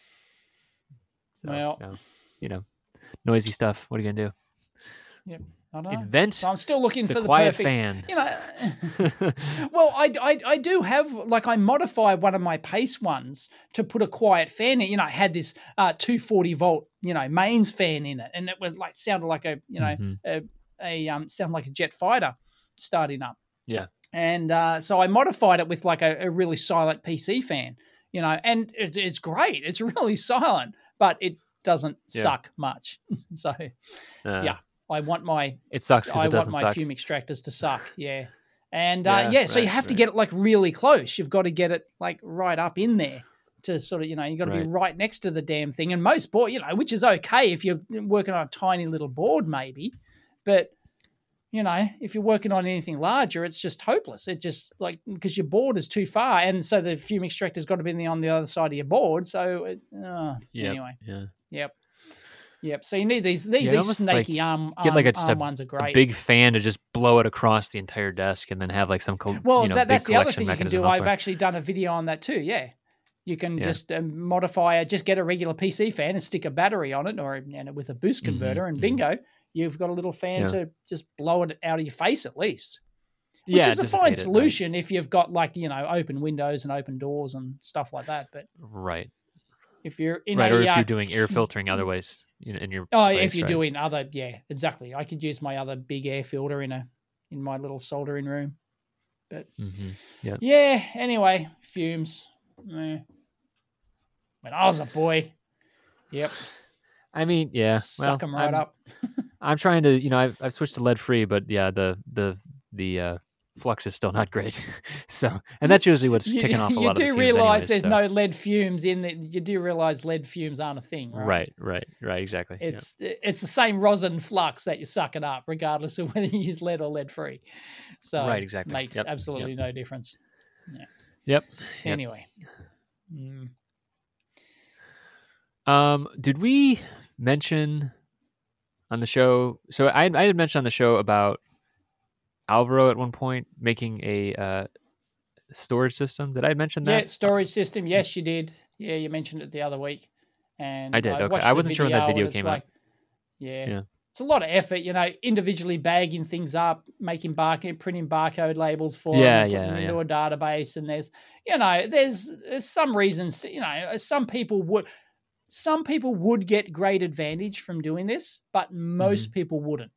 So, Well. you know, you know, noisy stuff. What are you gonna do? I don't know. Invent So I'm still looking the for the quiet perfect fan. You know, well, I, I, I do have, like, I modified one of my Pace ones to put a quiet fan in. You know, I had this uh, two forty volt, you know, mains fan in it, and it was like sounded like a, you know, Mhm. a, a um, sound like a jet fighter starting up. Yeah. And uh, so I modified it with like a, a really silent P C fan, you know, and it, it's great. It's really silent, but it doesn't Yeah. suck much. so Uh, yeah. I want my It sucks 'cause I it want doesn't my suck. fume extractors to suck. Yeah, and uh, Yeah, yeah, so you right, have to right. get it like really close. You've got to get it like right up in there to sort of, you know, you got to be Right. right next to the damn thing. And most board, you know, which is okay if you're working on a tiny little board, maybe, but you know, if you're working on anything larger, it's just hopeless. It just like because your board is too far, and so the fume extractor's got to be on the other side of your board. So it, uh, Yep, anyway, yeah. yep. Yep. So you need these these, Yeah, these almost like snaky arm, Get like arm- a, just a, arm ones are a great. big fan to just blow it across the entire desk, and then have like some col- Well, you know, that, big that's the other collection thing you can mechanism do. I've elsewhere. actually done a video on that too. Yeah, you can Yeah. just um, modify it. Just get a regular P C fan and stick a battery on it, or you know, with a boost Mhm, converter, and mhm. bingo, you've got a little fan Yeah. to just blow it out of your face at least. Which Yeah, is a dissipate fine it, right. solution if you've got like you know open windows and open doors and stuff like that. But Right. if you're in Right, a or if uh, you're doing air filtering other ways in, in your oh, place, if you're right? doing other, yeah, exactly. I could use my other big air filter in a in my little soldering room. But Mhm, yeah. yeah, anyway, fumes. Eh. When I was a boy, yep, I mean, yeah. suck Well, them right I'm, up. I'm trying to, you know, I've, I've switched to lead free, but yeah, the the the uh, flux is still not great. So, and that's usually what's you, kicking off a you lot of the do fumes realize anyways, there's so. no lead fumes in the, you do realize lead fumes aren't a thing, right? Right, right, right, exactly. It's yeah. it's the same rosin flux that you're sucking up, regardless of whether you use lead or lead free. So right, exactly. makes yep. absolutely yep. no difference. Yeah. Yep. Anyway. Mm. Um, did we mention on the show? So I I had mentioned on the show about Alvaro at one point making a uh, storage system. Did I mention that? Yeah, storage system. Yes, you did. Yeah, you mentioned it the other week. And I did. I've Okay, watched I the wasn't sure when that video and it's came like, out. Yeah. Yeah. It's a lot of effort, you know, individually bagging things up, making barcode, printing barcode labels for Yeah, them, and yeah, putting them yeah. into a database. And there's, you know, there's there's some reasons, you know, some people would some people would get great advantage from doing this, but most Mhm. people wouldn't.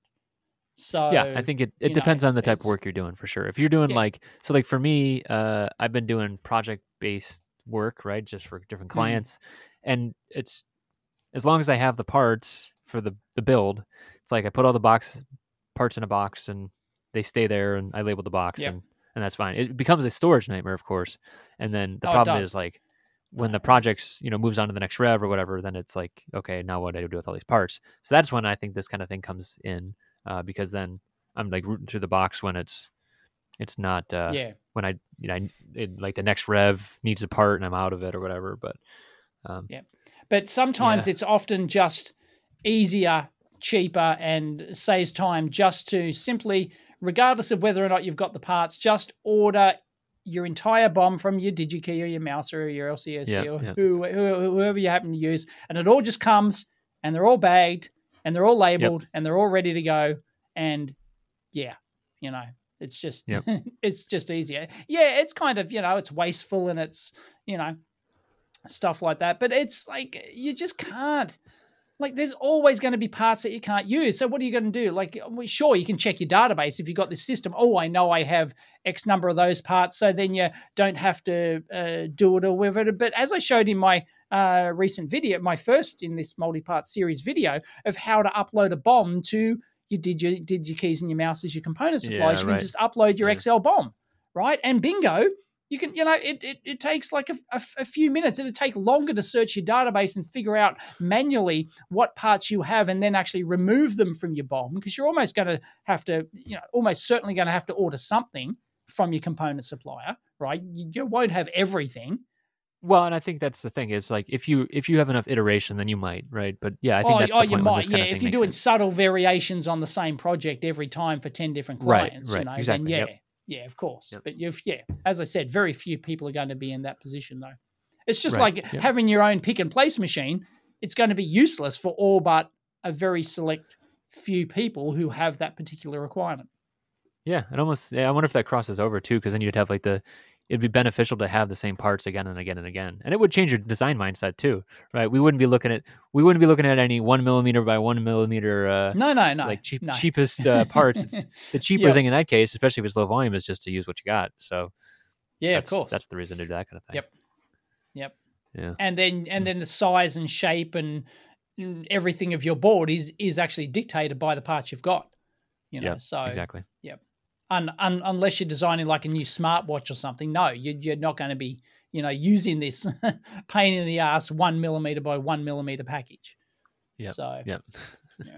So Yeah, I think it, it you depends know, on the type of it's- work you're doing for sure. If you're doing Yeah. like so like for me, uh I've been doing project based work, right? Just for different Hmm. clients. And it's as long as I have the parts for the, the build, it's like I put all the box parts in a box and they stay there and I label the box Yep. and, and that's fine. It becomes a storage nightmare, of course. And then the Oh, it problem does. is like when No, the project's, you know, moves on to the next rev or whatever, then it's like, okay, now what do I do with all these parts? So that's when I think this kind of thing comes in, uh, because then I'm like rooting through the box when it's it's not uh, Yeah. when I you know I, it, like the next rev needs a part and I'm out of it or whatever. But um, Yeah. But sometimes Yeah. it's often just easier, cheaper, and saves time just to simply, regardless of whether or not you've got the parts, just order your entire bomb from your DigiKey or your Mouser or your L C S C Yeah, or yeah. Who, who, whoever you happen to use, and it all just comes and they're all bagged and they're all labeled and they're all ready to go. And yeah, you know, it's just Yep. it's just easier. Yeah, it's kind of, you know, it's wasteful and it's, you know, stuff like that. But it's like you just can't. Like, there's always going to be parts that you can't use. So what are you going to do? Like, well, sure, you can check your database if you've got this system. Oh, I know I have X number of those parts, so then you don't have to uh, do it or whatever. But as I showed in my uh, recent video, my first in this multi-part series video of how to upload a bomb to your Digi, DigiKeys and your Mouses, your component supplies, Yeah, you can right. just upload your Yeah. X L bomb, right? And bingo. You can, you know, it, it, it takes like a, a, a few minutes. It'll take longer to search your database and figure out manually what parts you have and then actually remove them from your bomb, because you're almost going to have to, you know, almost certainly going to have to order something from your component supplier, right? You, you won't have everything. Well, and I think that's the thing is like if you if you have enough iteration, then you might, right? But yeah, I think oh, that's oh the you point when might, this kind yeah. of thing If you're makes doing sense. subtle variations on the same project every time for ten different Right, clients, right, you know, exactly, then yeah. yep. Yeah, of course. Yep. But you've, yeah, as I said, very few people are going to be in that position, though. It's just Right, like yep. having your own pick and place machine. It's going to be useless for all but a very select few people who have that particular requirement. Yeah, and almost. Yeah, I wonder if that crosses over too, because then you'd have like the. It'd be beneficial to have the same parts again and again and again, and it would change your design mindset too, right? We wouldn't be looking at we wouldn't be looking at any one millimeter by one millimeter. Uh, No, no, no. like cheap, no. cheapest uh, parts. It's the cheaper Yep. thing in that case, especially if it's low volume, is just to use what you got. So Yeah, of that's, course. that's the reason to do that kind of thing. Yep. Yep. Yeah. And then and then the size and shape and mm, everything of your board is is actually dictated by the parts you've got. You know, Yep, so exactly. Yep. Un, un, unless you're designing like a new smartwatch or something, no, you, you're not going to be, you know, using this pain in the ass one millimeter by one millimeter package. Yeah. So, Yep. yeah.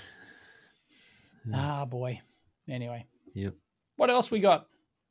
Ah, boy. Anyway. Yep. What else we got?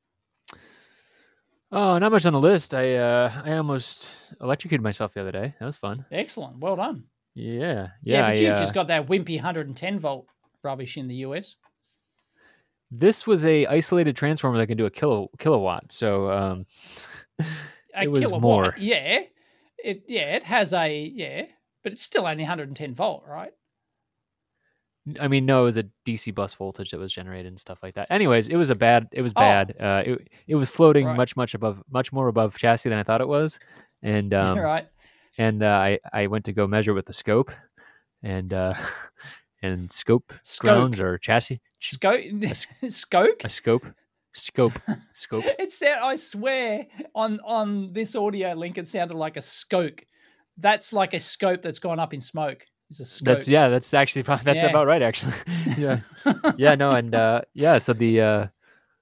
Oh, not much on the list. I uh, I almost electrocuted myself the other day. That was fun. Excellent. Well done. Yeah. Yeah, Yeah. but I, you've uh, just got that wimpy one hundred ten volt rubbish in the U S. This was a isolated transformer that can do a kilo kilowatt. So um, A it was kilowatt. more. Yeah. It yeah, it has a yeah, but it's still only one hundred ten volt, right? I mean, no, it was a D C bus voltage that was generated and stuff like that. Anyways, it was a bad. It was Oh. bad. Uh, it it was floating Right. much much above, much more above chassis than I thought it was, and um, right. and uh, I I went to go measure with the scope, and uh, and scope Scope. grounds or chassis Scope Scope? a scope scope scope. It sound, I swear on on this audio link it sounded like a skoke. That's like a scope that's gone up in smoke. It's a scope. That's yeah. That's actually probably, that's Yeah. about right. Actually, yeah, yeah. No, and uh, yeah. So the uh,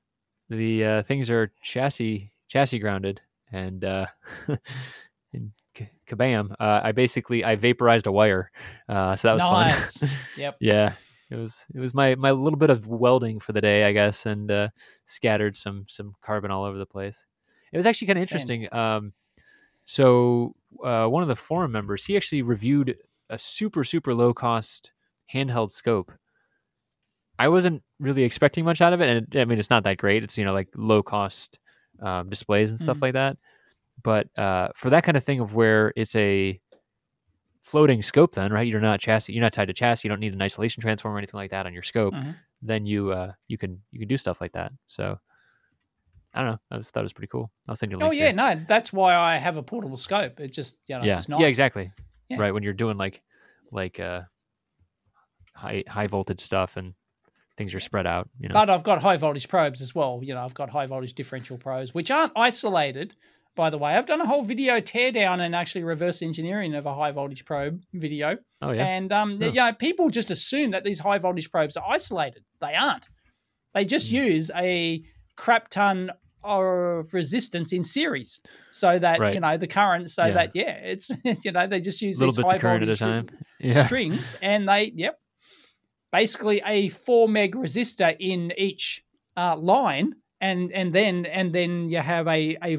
the uh, things are chassis chassis grounded, and uh, and k- kabam! Uh, I basically I vaporized a wire, uh, so that was Nice. fun. Yep. Yeah, it was it was my my little bit of welding for the day, I guess, and uh, scattered some some carbon all over the place. It was actually kind of interesting. Um, so uh, one of the forum members, he actually reviewed a super super low cost handheld scope. I wasn't really expecting much out of it, and I mean it's not that great. It's you know like low cost um, displays and stuff Mm. like that. But uh, for that kind of thing of where it's a floating scope, then right, you're not chassis, you're not tied to chassis. You don't need an isolation transform or anything like that on your scope. Mm-hmm. Then you uh, you can you can do stuff like that. So I don't know. I was thought it was pretty cool. I'll send you a link. Oh yeah, here. no, that's why I have a portable scope. It just you know, yeah, it's nice. yeah, exactly. Yeah. Right when you're doing like like uh, high high voltage stuff and things are spread out. You know, But I've got high voltage probes as well. You know, I've got high voltage differential probes, which aren't isolated, by the way. I've done a whole video teardown and actually reverse engineering of a high voltage probe video. oh yeah, And um, Oh. you know, people just assume that these high voltage probes are isolated. They aren't. They just Mm. use a crap ton of resistance in series, so that Right. you know the current. So Yeah. that yeah, it's you know they just use little these bits high of current at a voltage time. Yeah, strings, and they yep, basically a four meg resistor in each uh, line, and and then and then you have a a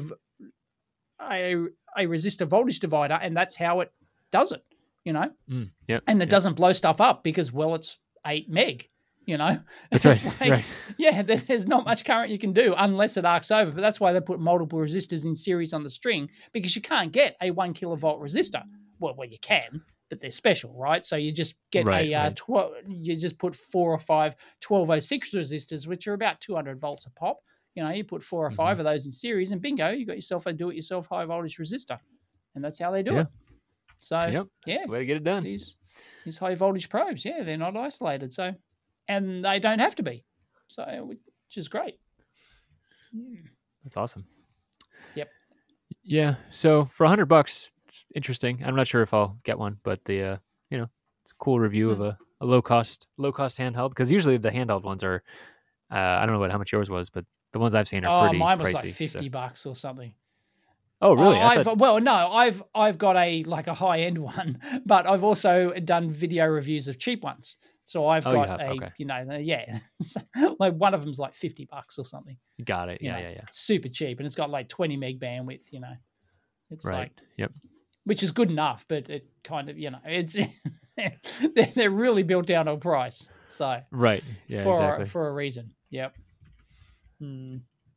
a a resistor voltage divider, and that's how it does it. You know, mm, yep. and it yep. doesn't blow stuff up because well, it's eight meg. You know, That's It's right. like, right. yeah, there- there's not much current you can do unless it arcs over. But that's why they put multiple resistors in series on the string, because you can't get a one kilovolt resistor. Well, well, you can, but they're special, right? So you just get Right, a uh, right. twelve. You just put four or five twelve oh six resistors, which are about two hundred volts a pop. You know, you put four or Mhm. five of those in series, and bingo, you got yourself a do-it-yourself high voltage resistor, and that's how they do Yeah. it. So Yep. yeah, That's the way to get it done. these these high voltage probes, yeah, they're not isolated, so and they don't have to be, so which is great. Mm. That's awesome. Yep. Yeah. So for a hundred bucks, interesting. I'm not sure if I'll get one, but the uh, you know, it's a cool review of a, a low cost low cost handheld, because usually the handheld ones are uh, I don't know what how much yours was, but the ones I've seen are Oh, pretty mine was pricey, like so- fifty bucks or something. Oh, really? Oh, I I've, thought, well, no, I've I've got a like a high end one, but I've also done video reviews of cheap ones. So I've Oh, you got have? a Okay. you know the- yeah, like one of them's like fifty bucks or something. you got it. you Yeah, know, yeah, yeah. Super cheap, and it's got like twenty meg bandwidth. You know, it's Right. like Yep. which is good enough, but it kind of you know it's they're, they're really built down on price. So Right. Yeah. for exactly. for a reason. Yep. Hmm.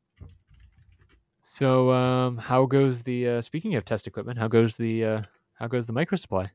So, um, how goes the uh, speaking of test equipment? How goes the uh, how goes the micro supply?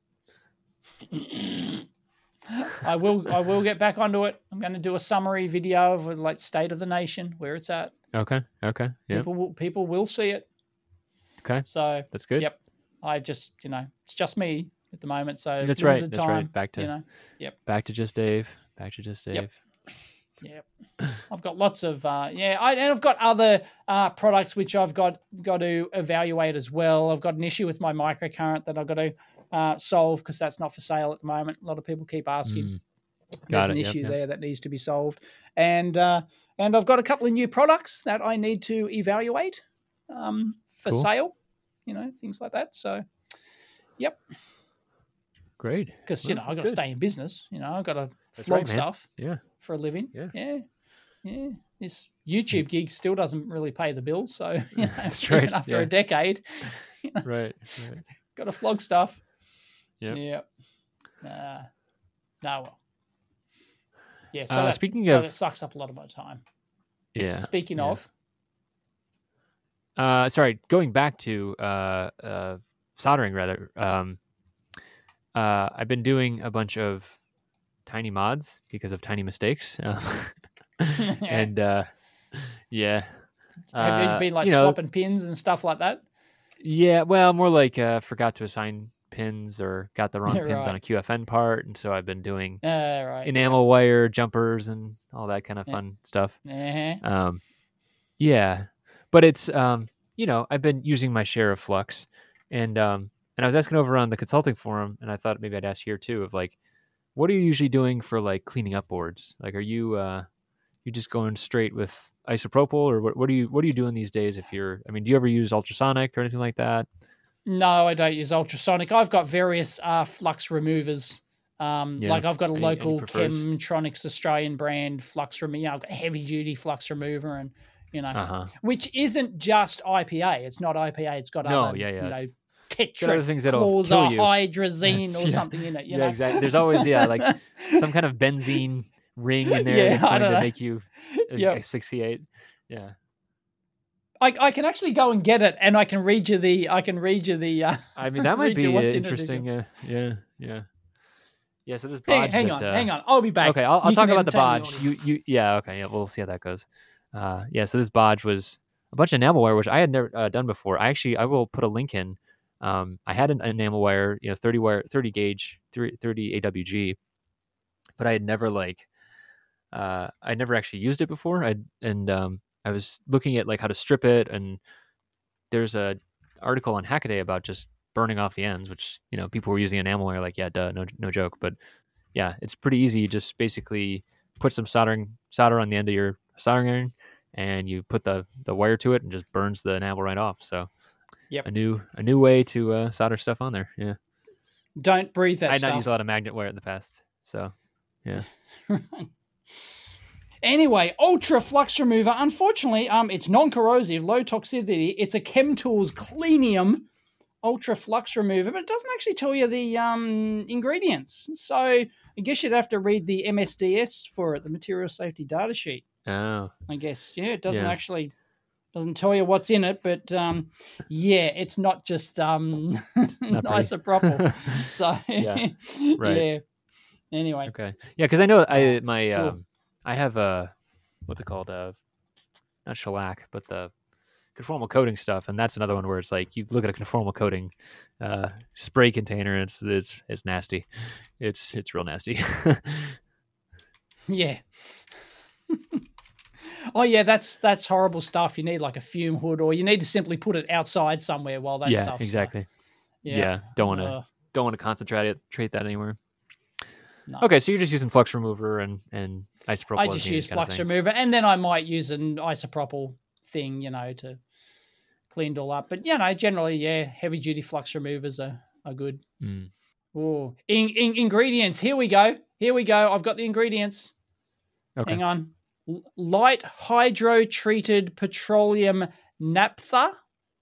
I will I will get back onto it. I'm going to do a summary video of like state of the nation, where it's at. Okay. Okay. Yeah. People will people will see it. Okay. So That's good. yep. I just you know it's just me at the moment. So That's right. limited That's time, right. Back to you know. back to just Dave. Back to just Dave. Yep. Yep. I've got lots of uh, yeah, I, and I've got other uh, products which I've got got to evaluate as well. I've got an issue with my microcurrent that I've got to uh, solve because that's not for sale at the moment. A lot of people keep asking. Mm. There's Got an it. Yep, issue yep. there that needs to be solved, and uh, and I've got a couple of new products that I need to evaluate um, for Cool. sale. You know, things like that. So, yep, Great. because you Well, know I've got that's to good. stay in business. You know, I've got to That's flog right, man. stuff Yeah. for a living. Yeah. yeah, yeah. This YouTube gig still doesn't really pay the bills, so you know, That's even right, after yeah. a decade, Right. right. got to flog stuff. Yep. Yeah. Uh, no. Well. Yeah. So Uh, that, speaking so of- that sucks up a lot of my time. Yeah. Speaking yeah. of, Uh, sorry, going back to uh, uh, soldering rather. Um, uh, I've been doing a bunch of tiny mods because of tiny mistakes, uh, and uh, yeah, have uh, you been like you know, swapping pins and stuff like that? Yeah, well, more like uh, forgot to assign pins or got the wrong pins on Right. a Q F N part, and so I've been doing Uh, right. enamel wire jumpers and all that kind of Yeah. fun stuff. Uh-huh. Um, yeah, but it's um, you know, I've been using my share of Flux, and um, and I was asking over on the consulting forum, and I thought maybe I'd ask here too of like, what are you usually doing for like cleaning up boards? Like, are you uh, you just going straight with isopropyl, or what, what are you what are you doing these days? If you're, I mean, do you ever use ultrasonic or anything like that? No, I don't use ultrasonic. I've got various uh, flux removers. Um, Yeah. Like I've got a Any- any local prefers? Chemtronics Australian brand flux remover. You know, I've got heavy duty flux remover, and you know, Uh huh. which isn't just I P A. It's not I P A. It's got No, other, yeah, yeah, you know, it's- got other things that'll kill you. tetrachlorohydrazine or Yeah. something in it. You yeah, know? exactly. There's always yeah, like some kind of benzene ring in there Yeah, that's I going don't to know. make you uh, Yep. asphyxiate. Yeah. I, I can actually go and get it, and I can read you the. I can read you the. Uh, I mean, that might read be you uh, what's in it, interesting. Uh, yeah, yeah, yeah. So this hang, bodge hang that, on, uh, hang on. I'll be back. Okay, I'll, I'll You talk can about the entertain bodge. audience. You, you, yeah, okay, yeah. We'll see how that goes. Uh, yeah. So this bodge was a bunch of enamel wire, which I had never uh, done before. I actually, I will put a link in. Um, I had an enamel wire, you know, thirty wire, thirty gauge, thirty A W G, but I had never like, uh, I never actually used it before. I and um, I was looking at like how to strip it, and there's a article on Hackaday about just burning off the ends, which you know people were using enamel wire, like yeah, duh, no, no joke. But yeah, it's pretty easy. You just basically put some soldering solder on the end of your soldering iron, and you put the the wire to it, and just burns the enamel right off. So, Yep. a new a new way to uh, solder stuff on there. Yeah, Don't breathe that I had stuff. not used a lot of magnet wire in the past. So, yeah, Anyway, Ultra Flux Remover. Unfortunately, um, it's non-corrosive, low toxicity. It's a ChemTools Cleanium Ultra Flux Remover, but it doesn't actually tell you the um, ingredients. So I guess you'd have to read the M S D S for it, the Material Safety Data Sheet. oh, I guess yeah, it doesn't Yeah. actually doesn't tell you what's in it, but um, yeah, it's not just um, Not pretty. isopropyl. So Yeah, right. yeah. Anyway, okay, yeah, because I know I Ah, my cool. um, I have a what's it called? Uh, not shellac, but the conformal coating stuff, and that's another one where it's like you look at a conformal coating uh, spray container, and it's it's it's nasty. It's it's real nasty. yeah. Oh yeah, that's that's horrible stuff. You need like a fume hood, or you need to simply put it outside somewhere while that yeah, stuff. uh, exactly. yeah, Yeah, don't want to Uh, don't want to concentrate it, treat that anywhere. no. Okay, so you're just using flux remover and and isopropyl. I as just needed use kind of flux thing. remover, and then I might use an isopropyl thing, you know, to clean it all up. But you know, generally, yeah, heavy duty flux removers are are good. Mm. Oh, in, in, ingredients. Here we go. Here we go. I've got the ingredients. Okay. Hang on. L- light hydro treated petroleum naphtha.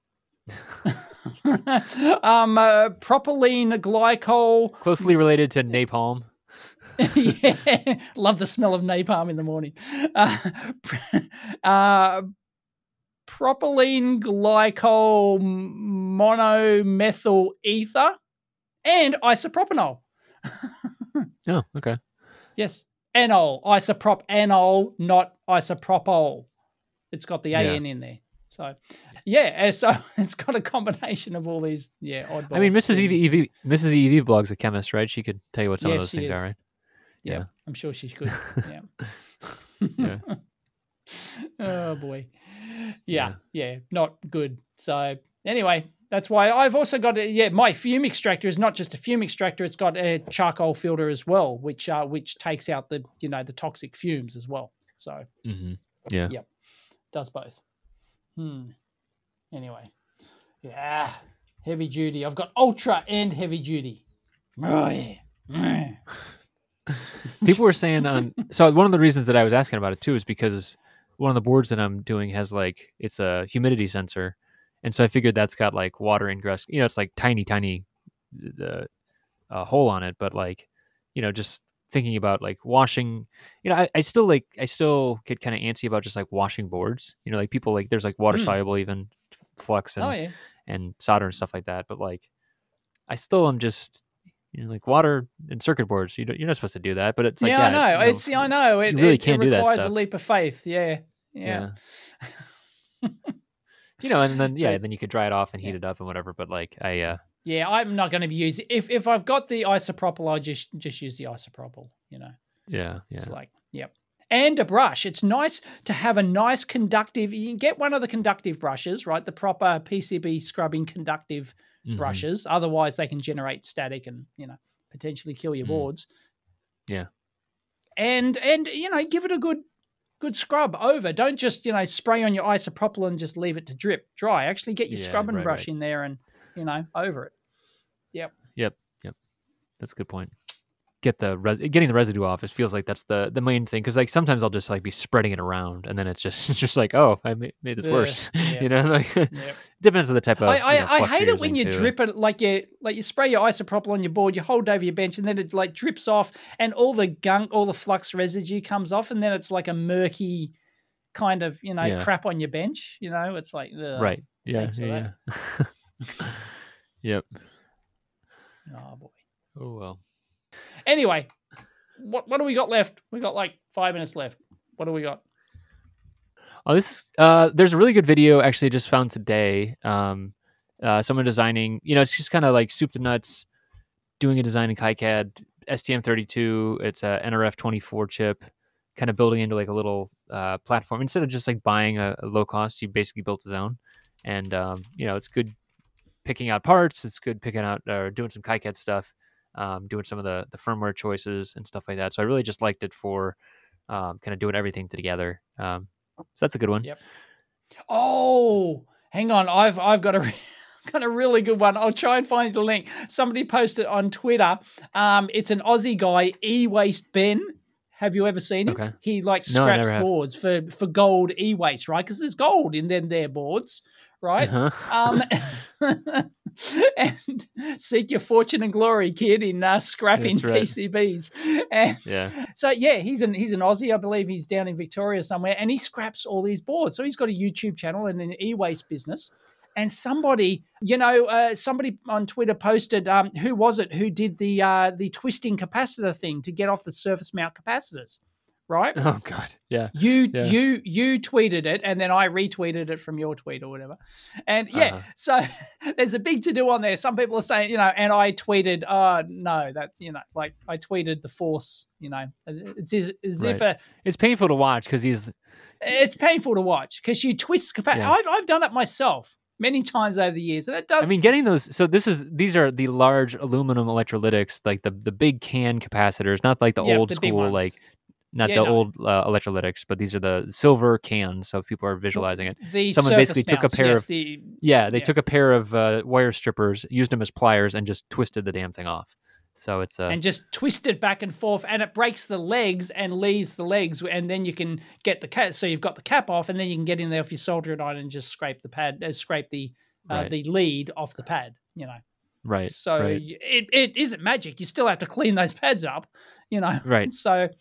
um, uh, propylene glycol. Closely related to napalm. Yeah, love the smell of napalm in the morning. Uh, pr- uh, propylene glycol monomethyl ether and isopropanol. Oh, okay. Yes, anol, isopropyl, anol, not isopropyl. It's got the Yeah. A N in there. So, yeah, uh, so it's got a combination of all these, yeah, oddball. I mean, Missus things. Evie, Evie, Missus Evie blog's a chemist, right? She could tell you what some of Yes, those she things is. are, right? Yeah, yeah. I'm sure she could. Yeah. Yeah. Oh boy. Yeah, yeah, not good. So anyway, that's why I've also got a, yeah, my fume extractor is not just a fume extractor, it's got a charcoal filter as well, which uh which takes out the, you know, the toxic fumes as well. So Mm-hmm. Yeah. Yep. does both. Hmm. Anyway. Yeah. Heavy duty. I've got ultra and heavy duty. Oh yeah. Mm. People were saying on so one of the reasons that I was asking about it too is because one of the boards that I'm doing has like it's a humidity sensor, and so I figured that's got like water ingress. You know, it's like tiny, tiny the uh, hole on it, but like you know, just thinking about like washing. You know, I, I still like I still get kind of antsy about just like washing boards. You know, like people like there's like water Mm. soluble even flux and Oh yeah. and solder and stuff like that, but like I still am just. You know, like water and circuit boards, you don't, you're not supposed to do that, but it's like, yeah, yeah, I know. you know, It's I know. It, you really it, can't it do that requires a stuff. leap of faith. Yeah. Yeah. you know, and then yeah, But- then you could dry it off and heat yeah. it up and whatever. But like, I uh, Yeah, I'm not going to be using if if I've got the isopropyl, I just just use the isopropyl. You know, yeah, yeah, it's like yep. And a brush. It's nice to have a nice conductive. You can get one of the conductive brushes, right? The proper P C B scrubbing conductive Mhm. brushes. Otherwise, they can generate static and you know potentially kill your Mm. boards. Yeah. And and you know give it a good good scrub over. Don't just, you know, spray on your isopropyl and just leave it to drip dry. Actually get your Yeah, scrubbing right, brush right. in there and, you know, over it. Yep. Yep. Yep. That's a good point. Get the res- getting the residue off. It feels like that's the the main thing, because like sometimes I'll just like be spreading it around, and then it's just it's just like, oh, I made, made this Yeah, worse. yeah. You know, like Yep. depends on the type of. I, I, you know, I flux hate you're it when using you too. drip it like you like you spray your isopropyl on your board, you hold over your bench, and then it like drips off, and all the gunk, all the flux residue comes off, and then it's like a murky kind of, you know, Yeah. crap on your bench. You know, it's like ugh, Right. Yeah. thanks for Yeah. yeah. Yep. Oh boy. Oh well. Anyway, what what do we got left? We got like five minutes left. What do we got? Oh, this is uh there's a really good video actually I just found today. Um uh someone designing, you know, it's just kind of like soup to nuts doing a design in KiCad, S T M thirty-two, it's a N R F twenty-four chip, kind of building into like a little uh platform. Instead of just like buying a, a low cost, you basically built his own. And um, you know, it's good picking out parts, it's good picking out or doing some KiCad stuff, um, doing some of the the firmware choices and stuff like that. So I really just liked it for um kind of doing everything together. Um So that's a good one. Yep. Oh, hang on. I've I've got a got a really good one. I'll try and find the link. Somebody posted on Twitter. Um, it's an Aussie guy, E-Waste Ben. Have you ever seen him? Okay. He like No, I scraps never have. boards for for gold e-waste, right? Because there's gold in them their boards, right? Uh-huh. Um, and seek your fortune and glory, kid, in uh, scrapping That's right. P C Bs. And Yeah. so yeah, he's an he's an Aussie, I believe. He's down in Victoria somewhere, and he scraps all these boards. So he's got a YouTube channel and an e-waste business. And somebody, you know, uh, somebody on Twitter posted, um, who was it who did the uh, the twisting capacitor thing to get off the surface mount capacitors, right? Oh God. Yeah. You Yeah. you you tweeted it, and then I retweeted it from your tweet or whatever. And yeah, Uh-huh. so there's a big to do on there. Some people are saying, you know, and I tweeted, oh no, that's, you know, like I tweeted the force, you know, it's as, as if Right. a It's painful to watch because he's it's painful to watch because you twist capacitor. Yeah. I've I've done it myself many times over the years, and it does. I mean, getting those. So this is these are the large aluminum electrolytics, like the the big can capacitors, not like the Yeah, old the big school, ones. like not Yeah, the no. old uh, electrolytics, but these are the silver cans. So if people are visualizing it, the someone surface basically took a mounts, pair yes, of the yeah, they yeah. took a pair of uh, wire strippers, used them as pliers, and just twisted the damn thing off. So it's uh, and just twist it back and forth, and it breaks the legs and leaves the legs, and then you can get the cap. So you've got the cap off, and then you can get in there with your soldering iron and just scrape the pad, uh, scrape the uh, Right. the lead off the pad. You know, right. so right. y- it it isn't magic. You still have to clean those pads up. You know, Right. So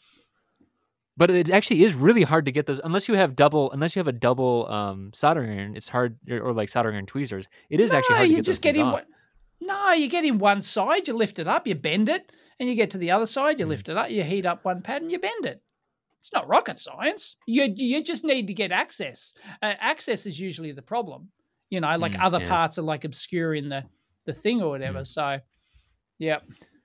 But it actually is really hard to get those unless you have double unless you have a double um, soldering iron. It's hard, or, or like soldering iron tweezers. It is actually no, hard to you get just those get things in off. one. No, you get in one side, you lift it up, you bend it, and you get to the other side, you Mm. lift it up, you heat up one pad, and you bend it. It's not rocket science. You you just need to get access. Uh, access is usually the problem. You know, like Mm, other yeah. parts are like obscure in the the thing or whatever. Mm. So, yeah.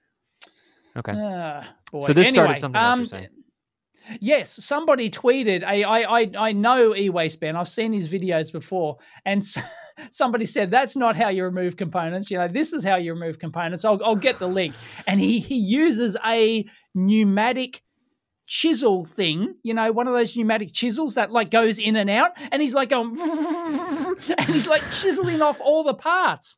Okay. Ah, boy. So this started Anyway, something else, um, you're saying. Yes, somebody tweeted. I I I, I know E-Waste Ben. I've seen his videos before, and s- somebody said that's not how you remove components. You know, this is how you remove components. I'll I'll get the link. And he he uses a pneumatic chisel thing. You know, one of those pneumatic chisels that like goes in and out, and he's like going, and he's like chiseling off all the parts.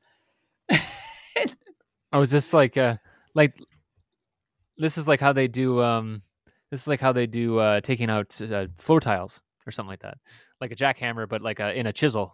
Oh, is this like uh like this is like how they do um this is like how they do uh taking out uh, floor tiles or something like that, like a jackhammer, but like a, in a chisel.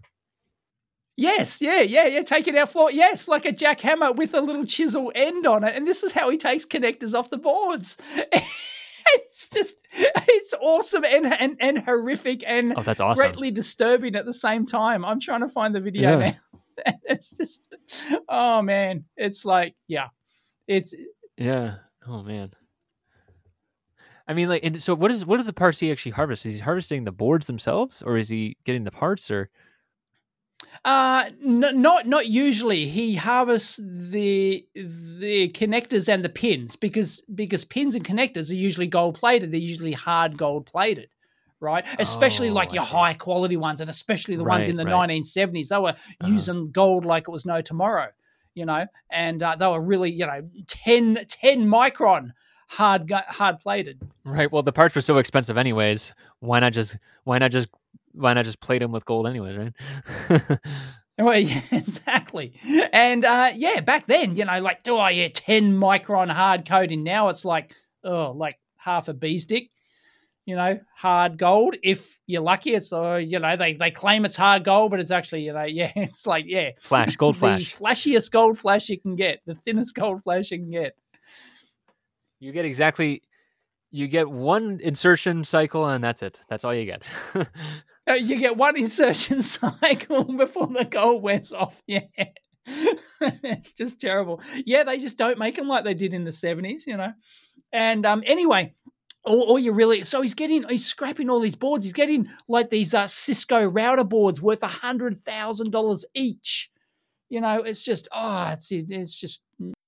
Yes, yeah, yeah, yeah. Taking out floor. Yes, like a jackhammer with a little chisel end on it. And this is how he takes connectors off the boards. It's just, it's awesome and and, and horrific and Oh, that's awesome. greatly disturbing at the same time. I'm trying to find the video Yeah. now. It's just, oh man, it's like, yeah, it's Yeah. Oh man. I mean, like, and so what is what are the parts he actually harvests? Is he harvesting the boards themselves, or is he getting the parts? Or Uh, n- not not usually. He harvests the the connectors and the pins because because pins and connectors are usually gold plated. They're usually hard gold plated, right? Especially Oh, like I your see. high quality ones, and especially the ones Right, in the right. nineteen seventies. They were Uh-huh. using gold like it was no tomorrow, you know, and uh, they were really, you know, ten, ten micron hard gu- hard plated. Right. Well, the parts were so expensive, anyways. Why not just why not just why not just plate them with gold, anyways, right? Well, yeah, exactly. And uh, yeah, back then, you know, like, oh yeah, ten micron hard coating. Now it's like, oh, like half a bee's dick. You know, hard gold. If you're lucky, it's uh, you know they they claim it's hard gold, but it's actually you know yeah, it's like yeah, flash gold flash, the flashiest gold flash you can get, the thinnest gold flash you can get. You get exactly, you get one insertion cycle, and that's it. That's all you get. You get one insertion cycle before the gold wears off. Yeah, it's just terrible. Yeah, they just don't make them like they did in the seventies, you know. And um, anyway. All, all you really so he's getting he's scrapping all these boards. He's getting like these uh, Cisco router boards worth a hundred thousand dollars each. You know, it's just oh, it's it's just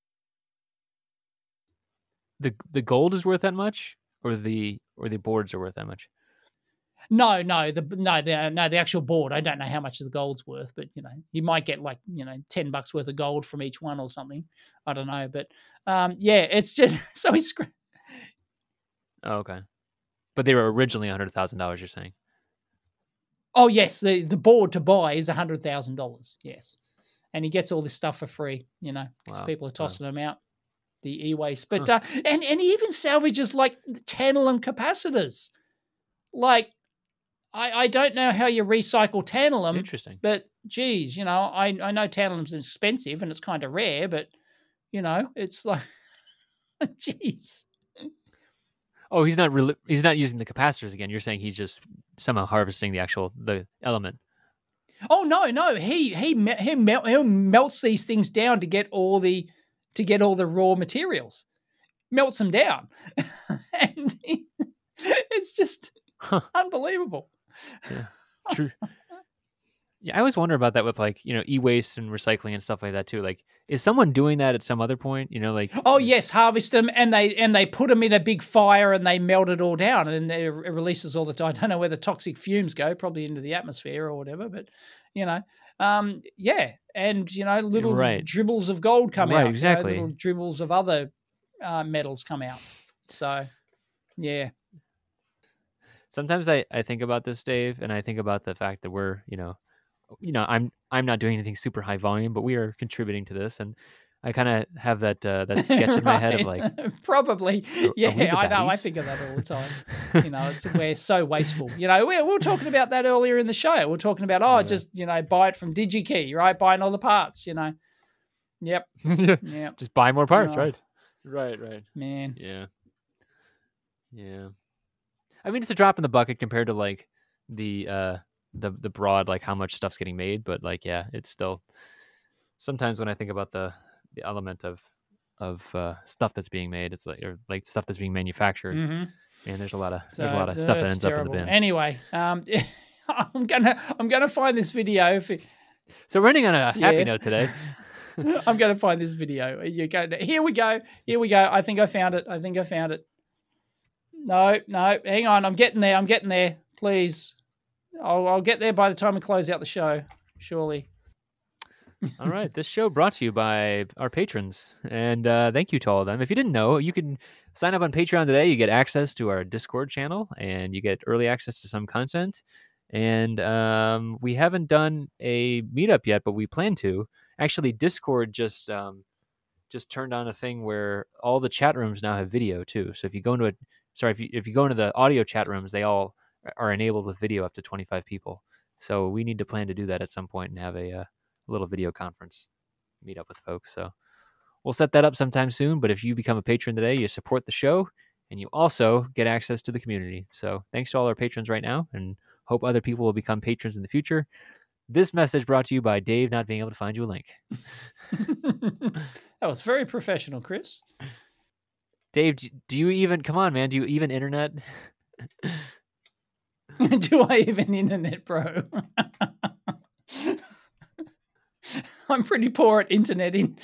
the the gold is worth that much, or the or the boards are worth that much. No, no, the no the no the actual board. I don't know how much the gold's worth, but you know, you might get like you know ten bucks worth of gold from each one or something. I don't know, but um, yeah, it's just so he's. Scra- Oh, okay. But they were originally one hundred thousand dollars, you're saying? Oh, yes. The, the board to buy is one hundred thousand dollars. Yes. And he gets all this stuff for free, you know, because wow. people are tossing wow. them out, the e-waste. But, huh. uh, and, and he even salvages like tantalum capacitors. Like, I, I don't know how you recycle tantalum. Interesting. But, geez, you know, I, I know tantalum's expensive and it's kind of rare, but, you know, it's like, geez. Oh, he's not re- he's not using the capacitors again. You're saying he's just somehow harvesting the actual the element. Oh no, no, he he he, mel- he melts these things down to get all the to get all the raw materials, melts them down, and he, it's just huh. unbelievable. Yeah, true. Yeah, I always wonder about that with like you know e-waste and recycling and stuff like that too. Like, is someone doing that at some other point? You know, like oh yes, harvest them and they and they put them in a big fire and they melt it all down and then it releases all the time. I don't know where the toxic fumes go, probably into the atmosphere or whatever. But you know, um, yeah, and you know, little right. dribbles of gold come right, out. Exactly, you know, little dribbles of other uh, metals come out. So, yeah. Sometimes I I think about this, Dave, and I think about the fact that we're you know. you know, I'm I'm not doing anything super high volume, but we are contributing to this, and I kind of have that uh, that sketch in my head of like probably, are, yeah, are I know, I think of that all the time. You know, it's we're so wasteful. You know, we, we were talking about that earlier in the show. We we're talking about oh, yeah. just you know, buy it from DigiKey, right? Buying all the parts. You know, yep, yeah, just buy more parts, oh. right? Right, right, man, yeah, yeah. I mean, it's a drop in the bucket compared to like the. uh the the broad like how much stuff's getting made, but like yeah it's still sometimes when I think about the the element of of uh stuff that's being made, it's like or like stuff that's being manufactured, mm-hmm. and there's a lot of so, there's a lot of stuff that ends terrible. up in the bin. Anyway, um i'm gonna i'm gonna find this video if it... so we're ending on a happy yeah. note today. I'm gonna find this video. You go here we go here we go I think I found it I think I found it no no hang on I'm getting there I'm getting there please. I'll, I'll get there by the time we close out the show, surely. All right. This show brought to you by our patrons. And uh, thank you to all of them. If you didn't know, you can sign up on Patreon today. You get access to our Discord channel, and you get early access to some content. And um, we haven't done a meetup yet, but we plan to. Actually, Discord just um, just turned on a thing where all the chat rooms now have video, too. So if you go into a sorry, if you, if you go into the audio chat rooms, they all are enabled with video up to twenty-five people. So we need to plan to do that at some point and have a, a little video conference meet up with folks. So we'll set that up sometime soon. But if you become a patron today, you support the show and you also get access to the community. So thanks to all our patrons right now and hope other people will become patrons in the future. This message brought to you by Dave not being able to find you a link. That was very professional, Chris. Dave, do you even, come on, man, do you even internet? Do I even internet, bro? I'm pretty poor at interneting.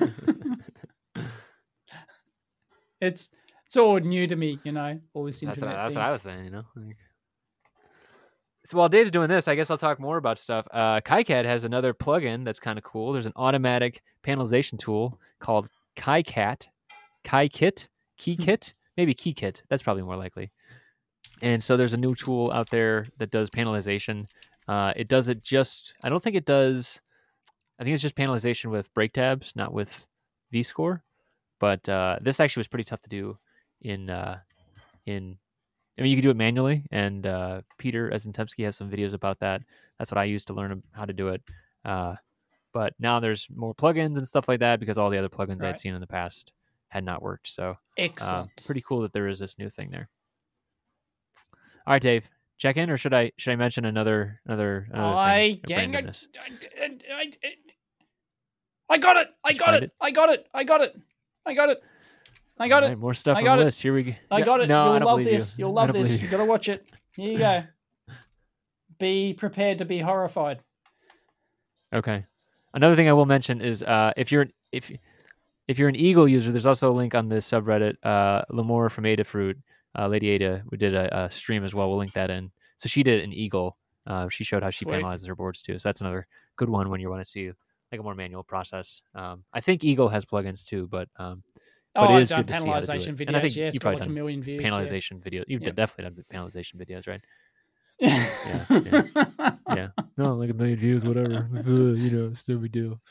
it's it's all new to me, you know, all this internet That's, what, that's thing. what I was saying, you know. Like... So while Dave's doing this, I guess I'll talk more about stuff. Uh, KiCad has another plugin that's kind of cool. There's an automatic panelization tool called KiCat, KiKit, KeyKit, maybe KeyKit. That's probably more likely. And so there's a new tool out there that does panelization. Uh, it does it just, I don't think it does, I think it's just panelization with break tabs, not with V-score. But uh, this actually was pretty tough to do in, uh, in I mean, you can do it manually, and uh, Peter Ezentempsky has some videos about that. That's what I used to learn how to do it. Uh, but now there's more plugins and stuff like that because all the other plugins right. I had seen in the past had not worked. So excellent. Uh, pretty cool that there is this new thing there. All right, Dave, check in, or should I should I mention another another? another I, thing gang, I, I, I, I got it! I got it. it! I got it! I got it! I got it! I got right, it. More stuff I on got the it. list. Here we go. I got it. No, You'll I don't love believe this. you. You'll love this. You. You got to watch it. Here you go. Be prepared to be horrified. Okay. Another thing I will mention is uh, if you're if if you're an Eagle user, there's also a link on the subreddit. Uh, Lamore from Adafruit, uh, Lady Ada, we did a, a stream as well. We'll link that in. So she did it in Eagle. Uh, she showed how she Sweet. panelizes her boards too. So that's another good one when you want to see like a more manual process. Um, I think Eagle has plugins too, but um, oh, but it I've is done good to see how to do panelization it. videos. And I think yeah, it's you've got probably like a done million views. panelization yeah. videos. You've yep. definitely done panelization videos, right? yeah, yeah, yeah. No, like a million views, whatever. You know, it's no big deal.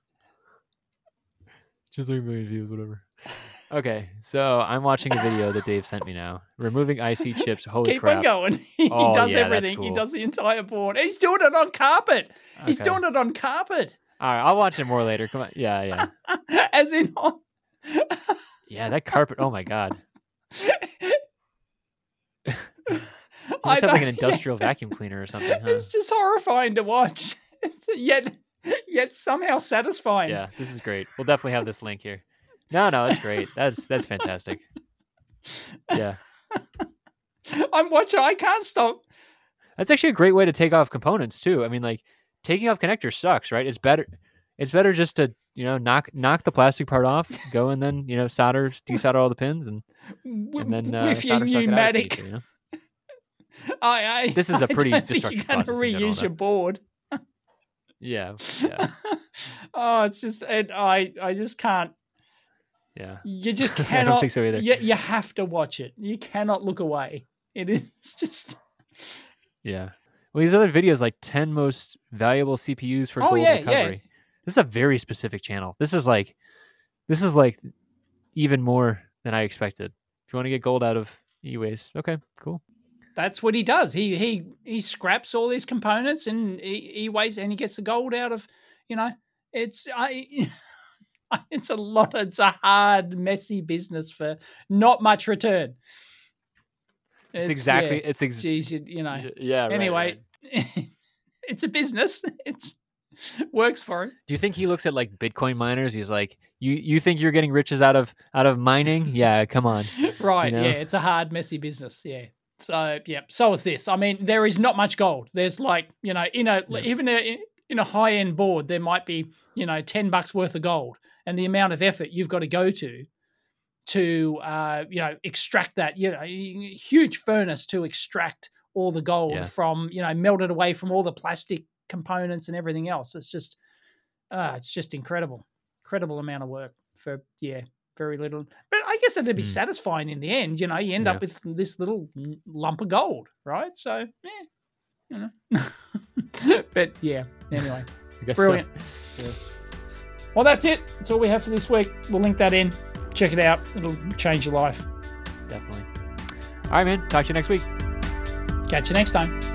Just like a million views, whatever. Okay, so I'm watching a video that Dave sent me now. Removing I C chips. Holy Keep crap. on going. He oh, does yeah, everything. Cool. He does the entire board. He's doing it on carpet. Okay. He's doing it on carpet. All right, I'll watch it more later. Come on. Yeah, yeah. As in on... yeah, that carpet. Oh, my God. You must I have like an industrial yeah. vacuum cleaner or something, huh? It's just horrifying to watch. It's yet, yet somehow satisfying. Yeah, this is great. We'll definitely have this link here. No, no, that's great. That's that's fantastic. Yeah. I'm watching. I can't stop. That's actually a great way to take off components too. I mean, like taking off connectors sucks, right? It's better. It's better just to you know knock knock the plastic part off, go and then you know solder, desolder all the pins, and and then uh, with your solder pneumatic. Piece, you know? I, I, this is a pretty I destructive you're process. You're going to reuse your board. yeah, yeah. oh, it's just it, I I just can't. Yeah. You just cannot. I don't think so either. You, you have to watch it. You cannot look away. It is just. Yeah. Well, these other videos, like ten most valuable C P Us for oh, gold yeah, recovery. Yeah. This is a very specific channel. This is like, this is like even more than I expected. If you want to get gold out of e-waste, okay, cool. That's what he does. He he he scraps all these components and he e-waste, and he gets the gold out of. You know, it's I. It's a lot. It's a hard, messy business for not much return. It's, it's exactly. Yeah, it's ex- geez, you, you know. Yeah. Right, anyway, right. It's a business. It's works for him. Do you think he looks at like Bitcoin miners? He's like, you you think you're getting riches out of out of mining? Yeah, come on. Right. You know? Yeah. It's a hard, messy business. Yeah. So yeah. So is this. I mean, there is not much gold. There's like you know, in a yeah. even a, in a high end board, there might be you know ten bucks worth of gold. And the amount of effort you've got to go to, to uh, you know, extract that, you know, huge furnace to extract all the gold yeah. from, you know, melted away from all the plastic components and everything else. It's just, uh, it's just incredible, incredible amount of work for yeah, very little. But I guess it'd be mm. satisfying in the end. You know, you end yeah. up with this little lump of gold, right? So, yeah, you know. But yeah, anyway, I guess brilliant. So. Yeah. Well, that's it. That's all we have for this week. We'll link that in. Check it out. It'll change your life. Definitely. All right, man. Talk to you next week. Catch you next time.